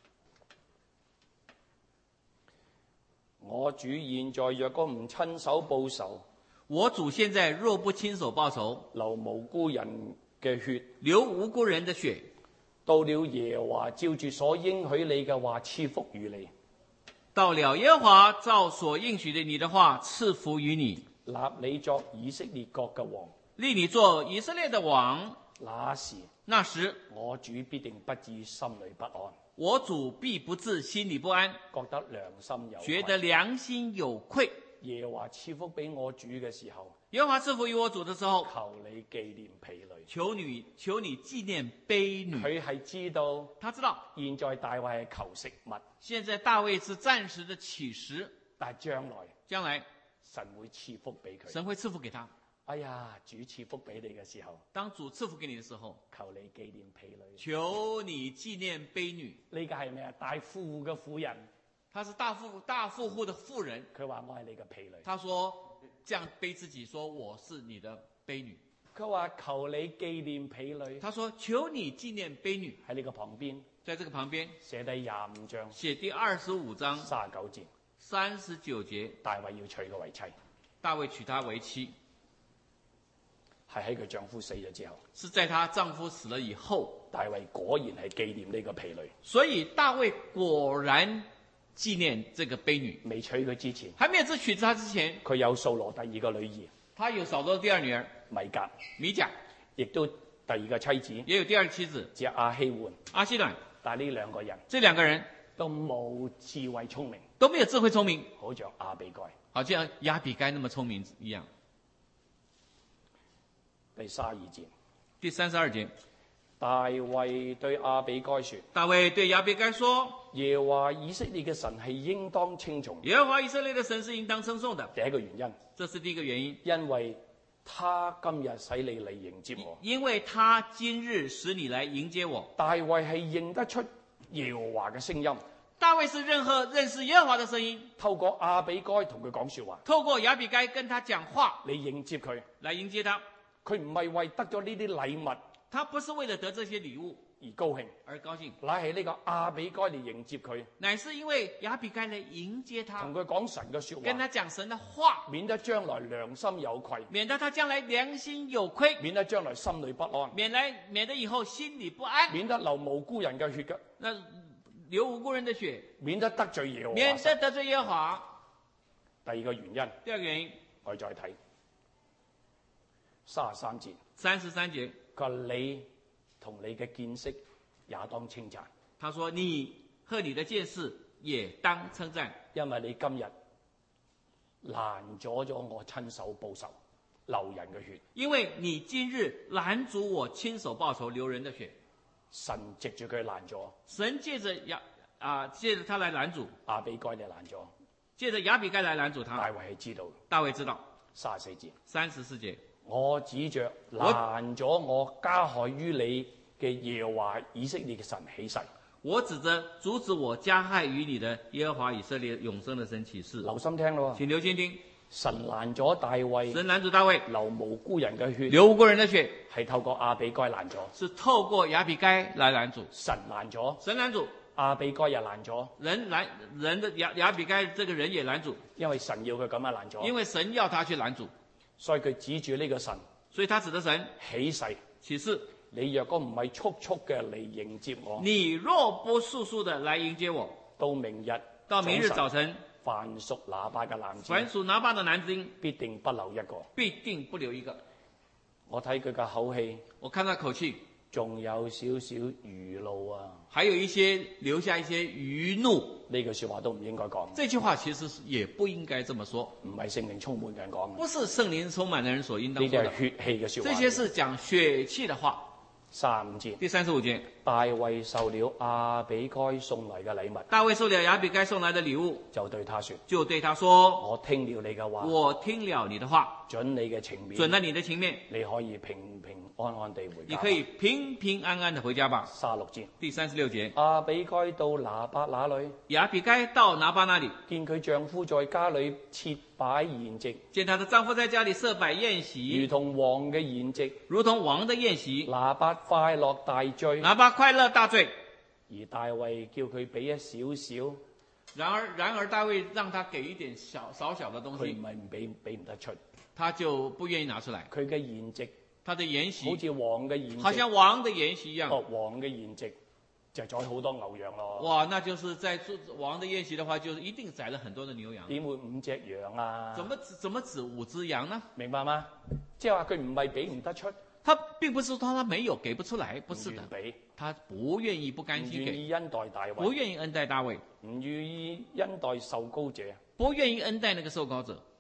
我主現在若果唔親手報仇， 我主現在若不親手報仇， 流無辜人嘅血， 流無辜人的血， 到了耶和華照住所應許你嘅話賜福於你， 到了耶和華照所應許的你的話賜福於你， 立你作以色列國嘅王， 立你做以色列的王。 那時那時我主必定不至心裏不安， 我主必不至心裏不安， 覺得良心有覺得良心有愧。 耶和華賜福俾我主嘅時候， 耶和華賜福於我主的時候， 求你紀念婢女。 求你求你紀念婢女。 佢係知道， 他知道現在大衛係求食物， 現在大衛是暫時的乞食， 但係將來將來神會賜福俾佢。 神會賜福給他。 哎呀，主賜福俾你嘅時候， 當主賜福給你的時候， 求你紀念婢女。 求你紀念婢女。 呢個係咩啊？大富戶嘅婦人， 他是大富大富戶的婦人， 佢話我係你嘅婢女。 他說這樣背自己說我是你的婢女。 佢話求你紀念婢女。 他說求你紀念婢女。 喺呢個旁邊， 在這個旁邊寫第廿五章， 寫第二十五章三十九節， 三十九節， 大衛要娶佢為妻， 大衛娶她為妻， 係喺佢丈夫死咗之後。 是在她丈夫死了以後， 大衛果然係紀念呢個婢女。 所以大衛果然紀念這個婢女。 未娶佢之前， 還沒有娶她之前， 佢有掃羅第二個女兒他有掃羅的第二女兒米甲， 米甲， 亦都第二個妻子也有第二個妻子只亞希換。 阿希暖。 但係呢兩個人這兩個人都冇智慧聰明， 都沒有智慧聰明， 好像亞比該。 好像亞比該那麼聰明一樣。 第三十二節， 第三十二節， 大衛對亞比該說： 大衛對亞比該說： 耶和華以色列嘅神係應當稱頌。 耶和華以色列的神是應當稱頌的。 第一個原因， 這是第一個原因， 因為他今日使你嚟迎接我。 因為他今日使你來迎接我。 大衛係認得出耶和華嘅聲音， 大衛是認和認識耶和華的聲音， 透過亞比該同佢講說話， 透過亞比該跟他講話， 你迎接佢。 來迎接他。 佢唔係為得咗呢啲禮物他不是為了得這些禮物而高興， 而高興， 乃係呢個亞比該嚟迎接佢， 乃是因為亞比該來迎接他， 同佢講神嘅說跟他話， 講神的話， 免得將來良心有愧， 免得他將來良心有愧， 免得將來心裏不安， 免來免得以後心裏不安， 免得流無辜人嘅血嘅， 那流無辜人的血， 免得得罪耶和華免得神。 得罪耶和華。 第二個原因， 第二個原因， 我哋再睇三十三節， 三十三節， 佢話你同你嘅見識也當稱讚， 他說你和你的見識也當稱讚， 因為你今日攔阻咗我親手報仇流人嘅血。 因為你今日攔阻我親手報仇流人的血。 神藉住佢攔咗， 神借着亞啊，借着他來攔阻， 亞比該你攔咗， 借着亞比該來攔阻他。 大衛係知道。 大衛知道。 三十四節， 三十四節， 我指着攔咗我加害於你嘅耶和華以色列嘅神起誓。 我指着阻止我加害於你的耶和華以色列永生的神起誓。 留心聽咯， 請留心聽。 神攔咗大衛， 神攔阻大衛流無辜人嘅血， 流無辜人的血， 係透過亞比該攔咗。 是透過亞比該來攔阻。 神攔咗， 神攔阻， 亞比該又攔咗， 人攔人的亞亞比該這個人也攔阻， 因為神要佢咁樣攔咗。 因為神要他去攔阻， 所以佢指住呢個神所以他指着神起誓， 起誓： 你若果唔係速速嘅嚟迎接我， 你若不速速的來迎接我， 到明日到明日早晨， 凡屬拿八嘅男子， 凡屬拿八的男丁必定不留一個。 必定不留一個。 我睇佢嘅口氣， 我看他口氣仲有少少餘怒啊！ 还有一些留下一些餘怒。 呢句說話都唔應該講， 这句话其實也不應該這麼說， 唔係聖靈充滿嘅人講嘅， 不是聖靈充滿的人所應當呢說的。 啲係血氣嘅說話。 這些是講血氣的話。 三十五節， 第三十五節， 大衛受了亞比該送嚟嘅禮物， 大衛受了亞比該送來的禮物， 就對他說： 就對他說： 我聽了你嘅話， 我聽了你的話， 準你嘅情面， 準了你的情面， 你可以平平安安地回家。 你可以平平安安地回家吧。 三十六節， 第三十六節， 亞比該到拿八那裏， 亞比該到拿巴那裡， 見佢丈夫在家裏設擺筵席， 見她的丈夫在家裡設擺宴如席， 同王嘅筵席， 如同王的宴席， 拿八快樂大醉。 拿巴快樂大醉。 而大衛叫佢俾一少少， 然而，然而大衛讓他給一點小少小的東佢唔西， 係唔俾，俾唔得出。 他就不願意拿出來。 佢嘅筵席他的筵席好似王嘅筵好席， 像王的筵席一樣。 哦，王嘅筵席就宰好多牛羊咯。 哇，那就是在做王的宴席的話，就是一定宰了很多的牛羊。 點會五隻羊啊？ 怎麼止怎麼止五隻羊呢？ 明白嗎？即係話佢唔係俾唔得出， 他並不是說他沒有給不出來，不是的唔願，俾， 他不願意不甘唔心給， 願意恩待大衛， 不願意恩待大衛， 唔願意恩待受膏者。 不願意恩待那個受膏者。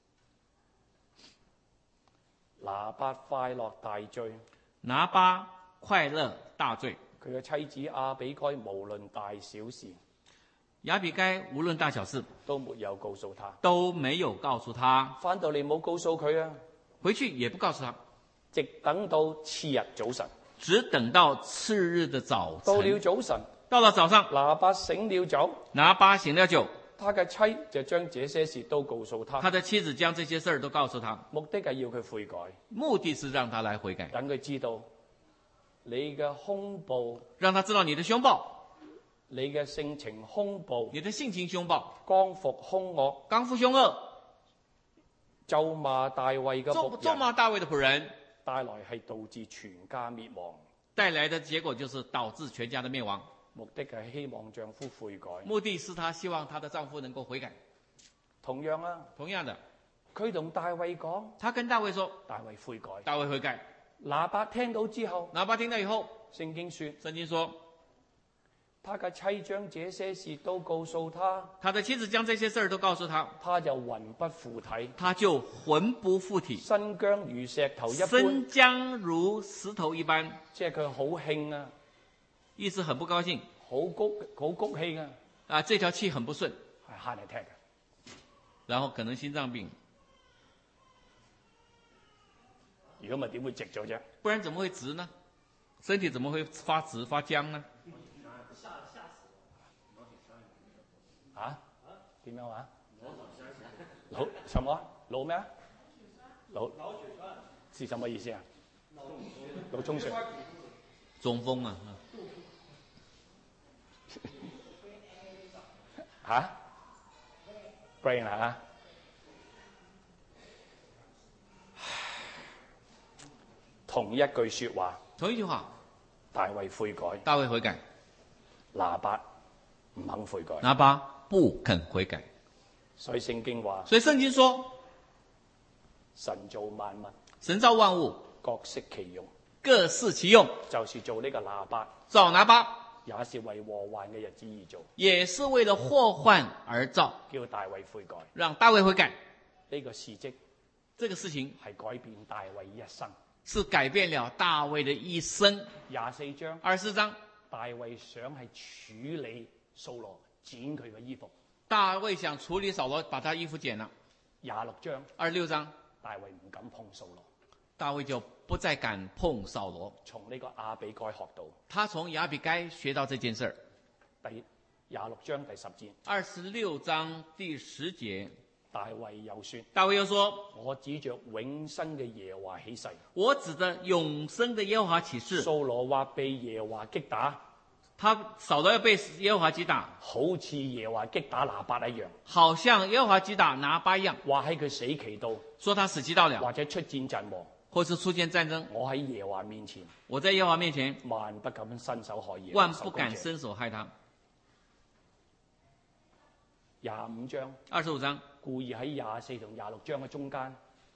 拿八快樂大醉， 拿巴快樂大醉。 佢嘅妻子亞比該無論大小事亞比該無論大小事都沒有告訴他， 都沒有告訴他， 翻到嚟冇告訴佢啊， 回去也不告訴他， 直等到次日早晨。 只等到次日的早到了晨。 早晨， 到了早上， 拿八醒了酒， 拿巴醒了酒， 他嘅妻就將這些事都告訴他， 他的妻子將這些事兒都告訴他， 目的係要佢悔改， 目的是讓他來悔改， 等佢知道你嘅兇暴， 讓他知道你的兇暴， 你嘅性情兇暴， 你的性情兇暴， 剛愎兇惡， 剛愎兇惡， 咒罵大衛嘅咒僕人， 咒罵大衛的僕人， 帶來係導致全家滅亡。 帶來的結果就是導致全家的滅亡。 目的係希望丈夫悔改。 目的是她希望她的丈夫能夠悔改。 同樣啊， 同樣的， 佢同大衛講， 她跟大衛說： 大衛悔改。 大衛悔改。 拿八聽到之後， 拿巴聽到以後， 聖經說， 聖經說， 他嘅妻將這些事都告訴他， 他的妻子將這些事兒都告訴他， 他就魂不附體， 他就魂不附體， 身僵如石頭一般， 身僵如石頭一般， 即係佢好興啊， 意思很不高興， 好谷好谷氣啊， 啊，這條氣很不順， 係嚇嚟踢嘅。 然後可能心臟病， 如果唔係點會直咗啫？ 不然怎麼會直呢？身體怎麼會發直發僵呢？ 啊？點樣啊？腦什麼？腦咩啊？腦是什麼意思啊？腦充血。 中風啊！ 嚇 ？brain 啊？同一句説話， 同一句話， 大衛悔改， 大衛悔改， 拿八唔肯悔改， 拿巴不肯悔改。 所以聖經話， 所以聖經說， 神造萬物， 神造萬物， 各適其用， 各適其用， 就是做呢個拿八， 造拿巴也是為禍患嘅日子而做， 也是為了禍患而造， 叫大衛悔改。 讓大衛悔改。 呢個事蹟這個事情係改變大衛一生。 是改變了大衛的一生。 廿四章， 二十四章， 大衛想係處理掃羅剪佢嘅衣服。 大衛想處理掃羅，把他衣服剪了。 廿六章， 二十六章， 大衛唔敢碰掃羅， 大衛就不再敢碰掃羅。 從呢個亞比該學到。 他從亞比該學到這件事。 第廿六章第十節， 二十六章第十節， 大衛又說： 大衛又說： 我指着永生嘅耶和華起誓， 我指着永生的耶和華起誓。 掃羅或被耶和華擊打， 他掃羅要被耶和華擊打， 好似耶和華擊打拿八一樣， 好像耶和華擊打拿巴一樣， 話喺佢死期到， 說他死期到了， 或者出戰陣亡， 或是出現戰爭。 我喺耶和華面前， 我在耶和華面前， 萬不敢伸手害耶和華萬不敢伸手害他。 廿五章， 二十五章， 故意喺廿四同廿六章嘅中間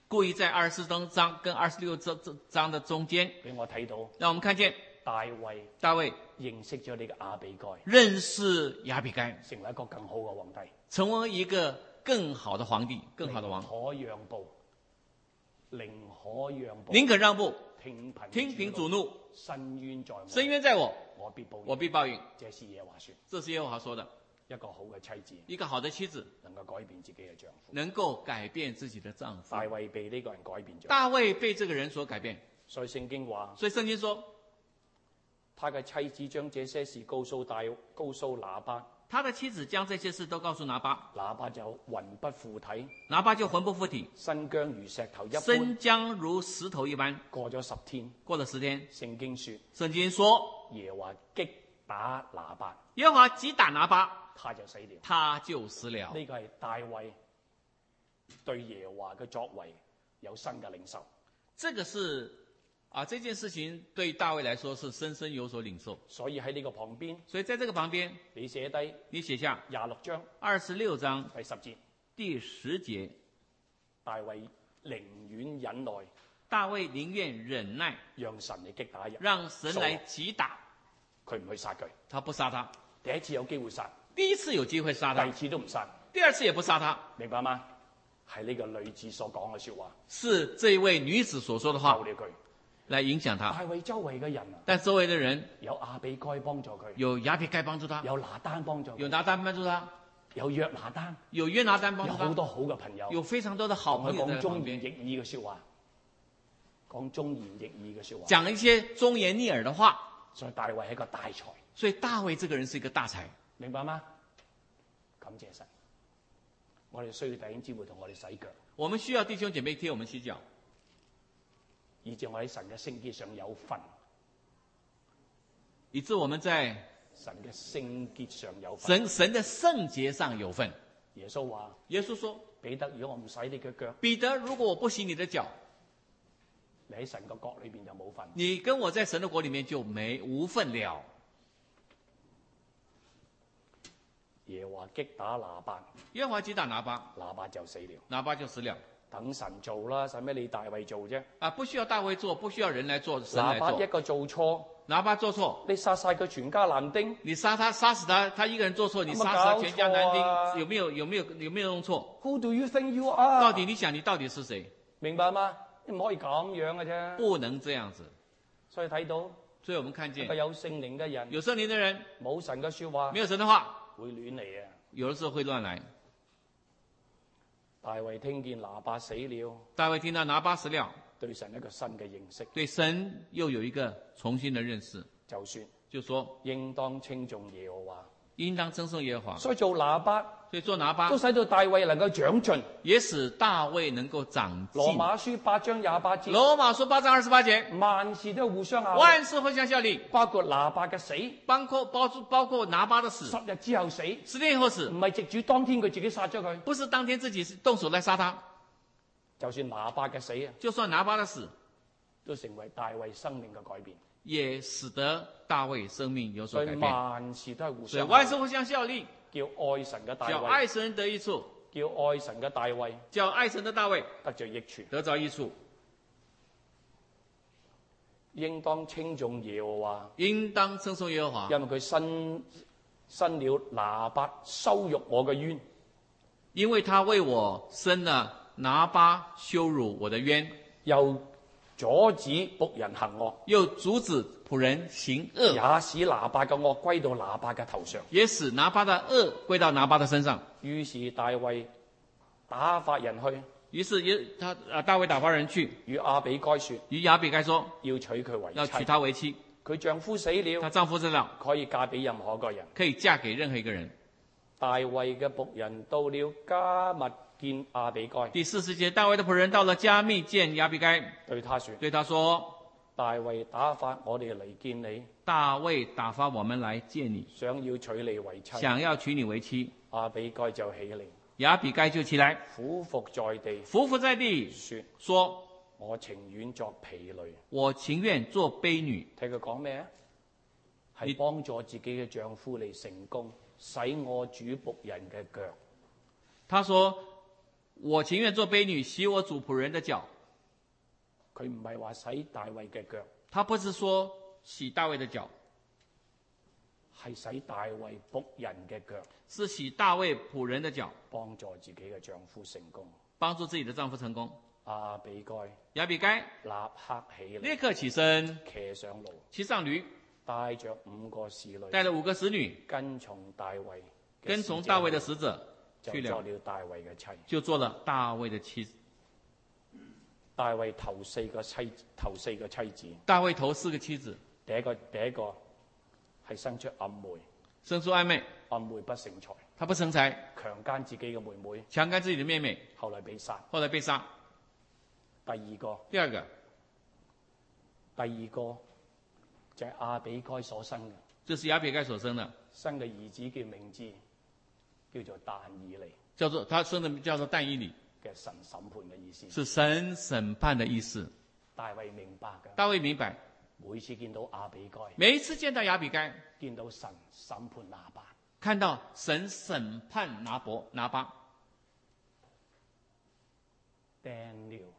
故意在二十四章跟二十六章的中間， 俾我睇到讓我們看見大衛大衛認識咗呢個亞比該， 認識亞比該， 成為一個更好嘅皇帝， 成為一個更好的皇帝，更好的王。 寧可讓步，寧可讓步， 寧可讓步， 聽憑聽憑主怒， 伸冤在我， 伸冤在我， 我必報應， 我必報應。 這是耶和華說， 這是耶和華說的。 一個好嘅妻子， 一個好的妻子能夠改變自己嘅丈夫， 能夠改變自己的丈夫。 大衛被呢個人改變咗， 大衛被這個人所改變。 所以聖經話， 所以聖經說， 他嘅妻子將這些事告訴大告訴拿巴， 他的妻子將這些事都告訴拿巴， 拿巴就魂不附體， 拿巴就魂不附體， 身僵如石頭一般， 身僵如石頭一般。 過咗十天， 過了十天， 聖經說， 聖經說耶和華擊打拿巴， 耶和華擊打拿巴， 他就死了。 他就死了。 呢個係大衛對耶和華嘅作為有新嘅領受。 這個是啊，這件事情對大衛來說是深深有所領受。 所以喺呢個旁邊， 所以在這個旁邊， 你寫低你寫下廿六章二十六章第十節， 第十節， 大衛寧願忍耐， 大衛寧願忍耐， 讓神嚟擊打人， 讓神來擊打， 佢唔去殺佢。 他不殺他。 第一次有機會殺， 第一次有機會殺他， 第二次都唔殺， 第二次也不殺他， 明白嗎？係呢個女子所講嘅說話， 是這位女子所說的話救了佢， 來影響他。 大衛周圍嘅人啊， 但周圍的人有亞比該幫助佢， 有亞比該幫助他， 有拿單幫助佢， 有拿單幫助他， 有約拿單， 有約拿單幫助他， 有好多好嘅朋友， 有非常多的好朋友同佢講在旁邊， 忠言逆耳嘅說話，講忠言逆耳嘅說話， 講一些忠言逆耳的話。 所以大衛係一個大才， 所以大衛這個人是一個大才， 明白嗎？感謝神，我哋需要弟兄姊妹同我哋洗腳， 我們需要弟兄姐妹替我們洗腳， 以致我喺神嘅聖潔上有份， 以致我們在神嘅聖潔上有份。 神神的聖潔上有份。 耶穌話： 耶穌說， 彼得，如果我唔洗你嘅腳， 彼得，如果我不洗你的腳， 你喺神嘅國裏邊就冇份。 你跟我在神的國裏面就沒無份了。 耶和華擊打拿巴， 耶和華擊打拿巴， 拿巴就死了。 拿巴就死了。 等神做啦，使咩你大衛做啫？ 啊，不需要大衛做，不需要人來做，神來做。 拿巴一個做錯， 拿巴做錯， 你殺晒佢全家男丁， 你殺他，殺死他，他一個人做錯，你殺死他全家男丁，有沒有有沒有有沒有弄錯？ Who do you think you are？ 到底你想你到底是誰？ 明白嗎？你唔可以咁樣嘅啫。 不能這樣子。 所以睇到， 所以我們看見一個有聖靈嘅人， 有聖靈的人， 冇神嘅說話， 沒有神的話， 會亂嚟啊！ 有的時候會亂來。 大衛聽見拿巴死了， 大衛聽到拿巴死了， 對神一個新嘅認識， 對神又有一個重新的認識， 就說就說應當稱頌耶和華， 應當稱頌耶和華。 所以做拿巴， 所以做拿巴都使到大衛能夠長進。 也使大衛能夠長進。 羅馬書八章廿八節， 羅馬書八章二十八節， 萬事都互相效力， 萬事互相效力， 包括拿巴嘅死， 包括包包括拿巴的死， 十日之後死， 十天以後死， 唔係藉住當天佢自己殺咗佢， 不是當天自己動手來殺他， 就算拿巴嘅死啊， 就算拿巴的死， 都成為大衛生命嘅改變。 也使得大衛生命有所所以改變。 萬事都係互所以相， 萬事互相效力， 叫愛神嘅大叫衛， 愛神得益處， 叫愛神嘅大衛叫愛神的大衛得着益處。 得着益處。 應當稱頌耶和華， 應當稱頌耶和華， 因為佢伸伸了拿巴羞辱我嘅冤， 因為他為我伸了拿巴羞辱我的冤， 又阻止僕人行惡， 又阻止僕人行惡， 也使拿巴嘅惡歸到拿巴嘅頭上。 也使拿巴的惡歸到拿巴的身上。 於是大衛打發人去， 於是也他啊大衛打發人去， 與亞比該說， 與亞比該說要娶佢為要娶妻。 她為妻。 佢丈夫死了， 她丈夫死了， 可以嫁俾任何一個人。 可以嫁給任何一個人。 大衛嘅僕人到了加密見亞比該， 第四十節，大衛的僕人到了加密見亞比該， 對他說： 對他說： 大衛打發我哋嚟見你， 大衛打發我們來見你， 想要娶你為妻。 想要娶你為妻。 亞比該就起嚟， 亞比該就起來， 俯伏在地， 俯伏在地， 說： 說我情願作婢女。 我情願做婢女。 睇佢講咩啊？ 你係幫助自己嘅丈夫嚟成功，洗我主僕人嘅腳。 他說： 我情願做婢女，洗我主僕人的腳。 佢唔係話洗大衛嘅腳， 他不是說洗大衛的腳， 係洗大衛僕人嘅腳， 是洗大衛僕人的腳， 幫助自己嘅丈夫成功。 幫助自己的丈夫成功。 亞比該亞比該立刻起嚟， 立刻起身， 騎上驢， 騎上驢， 帶着五個侍女， 帶了五個使女， 跟從大衛， 跟從大衛的使者去了， 就做了大衛嘅妻。 就做了大衛的妻子。 大衛頭四個妻，頭四個妻子， 大衛頭四個妻子， 第一個第一個係生出暗昧， 生出暗昧， 暗昧不成才， 他不成才， 強姦自己嘅妹妹， 強姦自己的妹妹， 後來被殺。 後來被殺。 第二個， 第二個， 第二個就係亞比該所生嘅， 這是亞比該所生的， 生嘅兒子叫名字叫做但以利， 叫做他生的叫做但以理， 嘅神審判嘅意思。 是神審判的意思。 大衛明白嘅， 大衛明白， 每次見到亞比該， 每一次見到亞比該， 見到神審判拿八， 看到神審判拿伯拿巴。 Daniel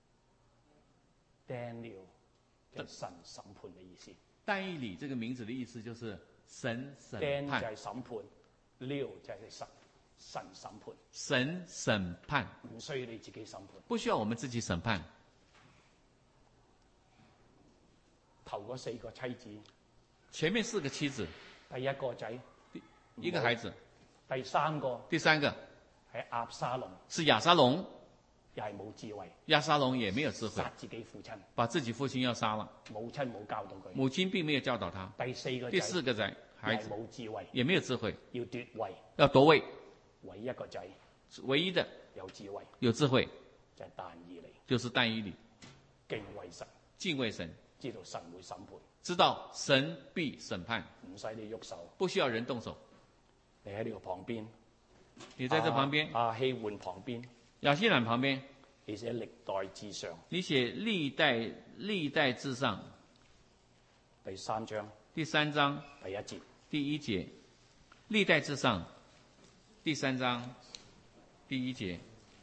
Daniel 嘅神審判嘅意思。 但以理這個名字的意思就是神審 Dan 就判， 係審判 ，Leo 就係神神審判， 神審判， 唔需要你自己審判。 不需要我們自己審判。 頭嗰四個妻子， 前面四個妻子， 第一個仔， 一個孩子， 第三個第三個係押沙龍， 是亞沙龍， 又係冇智慧， 亞沙龍也沒有智慧， 殺自己父親， 把自己父親要殺了， 母親冇教導佢。 母親並沒有教導他。 第四個第四仔個仔孩又係子冇智慧， 也沒有智慧， 要奪位。 要奪位， 唯一一個仔唯一的有智慧， 有智慧就係但以利， 就是但以理， 敬畏神， 敬畏神， 知道神會審判， 知道神必審判， 唔使你喐手， 不需要人動手。 你喺呢個旁邊， 你在這旁邊， 亞希換旁邊， 亞希蘭旁邊， 你寫歷代志上你寫歷代歷代志上第三章第三章第一節， 第一節，歷代志上第三章第一節，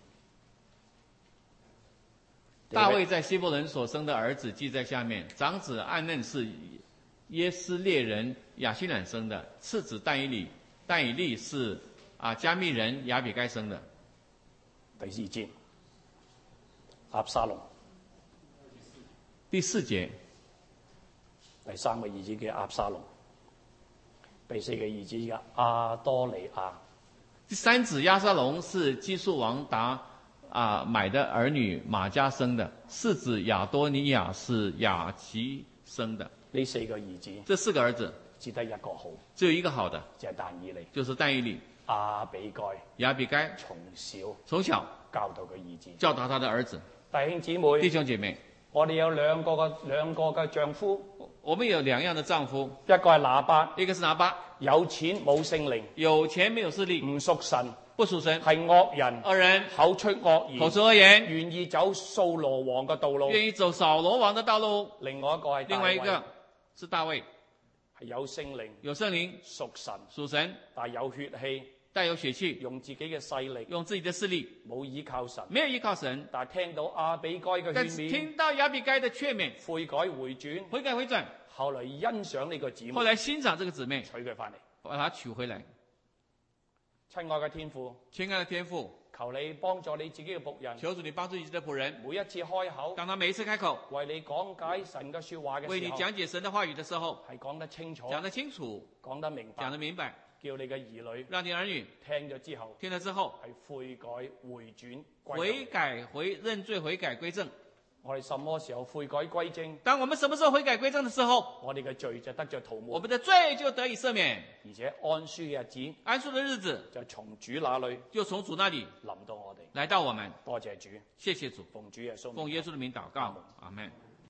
大衛在希伯崙所生的兒子記在下面，長子暗嫩是耶斯列人亞希蘭生的，次子但以理，但以利是啊加密人亞比該生的。 第二節，押沙龍， 第四節， 第三個兒子叫押沙龍，第四個兒子叫亞多尼亞， 第三子押沙龍是基述王達啊買的兒女瑪迦生的，四子亞多尼亞是亞吉生的。 呢四個兒子， 這四個兒子只得一個好， 只有一個好的， 就係但以利， 就是但以理。 亞比該亞比該從小從小教導佢兒子， 教導他的兒子。 弟兄姊妹， 弟兄姐妹， 我哋有兩個嘅兩個嘅丈夫， 我們有兩樣的丈夫， 一個係拿八， 一個是拿巴， 有錢冇聖靈， 有錢沒有勢力， 唔屬神， 不屬神， 係惡人， 惡人口出惡言， 口出惡言， 願意走掃羅王嘅道路。 願意走掃羅王的道路。 另外一個係另外一個是大衛， 係有聖靈， 有聖靈， 屬神， 屬神， 但係有血氣， 帶有血氣， 用自己嘅勢力， 用自己的勢力， 冇依靠神。 沒有依靠神， 但係聽到亞比該嘅但是勸勉， 聽到亞比該的勸勉， 悔改回轉， 悔改回轉， 後來欣賞呢個姊妹， 後來欣賞這個姊妹， 娶佢翻嚟。 把她娶回來。 親愛嘅天父， 親愛的天父， 求你幫助你自己嘅僕人， 求主你幫助自己的僕人， 每一次開口， 當他每一次開口為你講解神嘅說話嘅時候， 為你講解神的話語的時候， 係講得清楚， 講得清楚， 講得明白， 講得明白， 叫你嘅兒女讓你兒女聽咗之後， 聽了之後係悔改回轉歸悔改回認罪悔改歸正。 我哋什麼時候悔改歸正？ 當我們什麼時候悔改歸正的時候， 我哋嘅罪就得着塗抹， 我們的罪就得以赦免， 而且安舒嘅日子安舒的日子就從主那裏就從主那裡臨到我哋。 來到我們。 多謝主， 謝謝主， 奉主耶穌名， 奉耶穌的名禱告，阿門。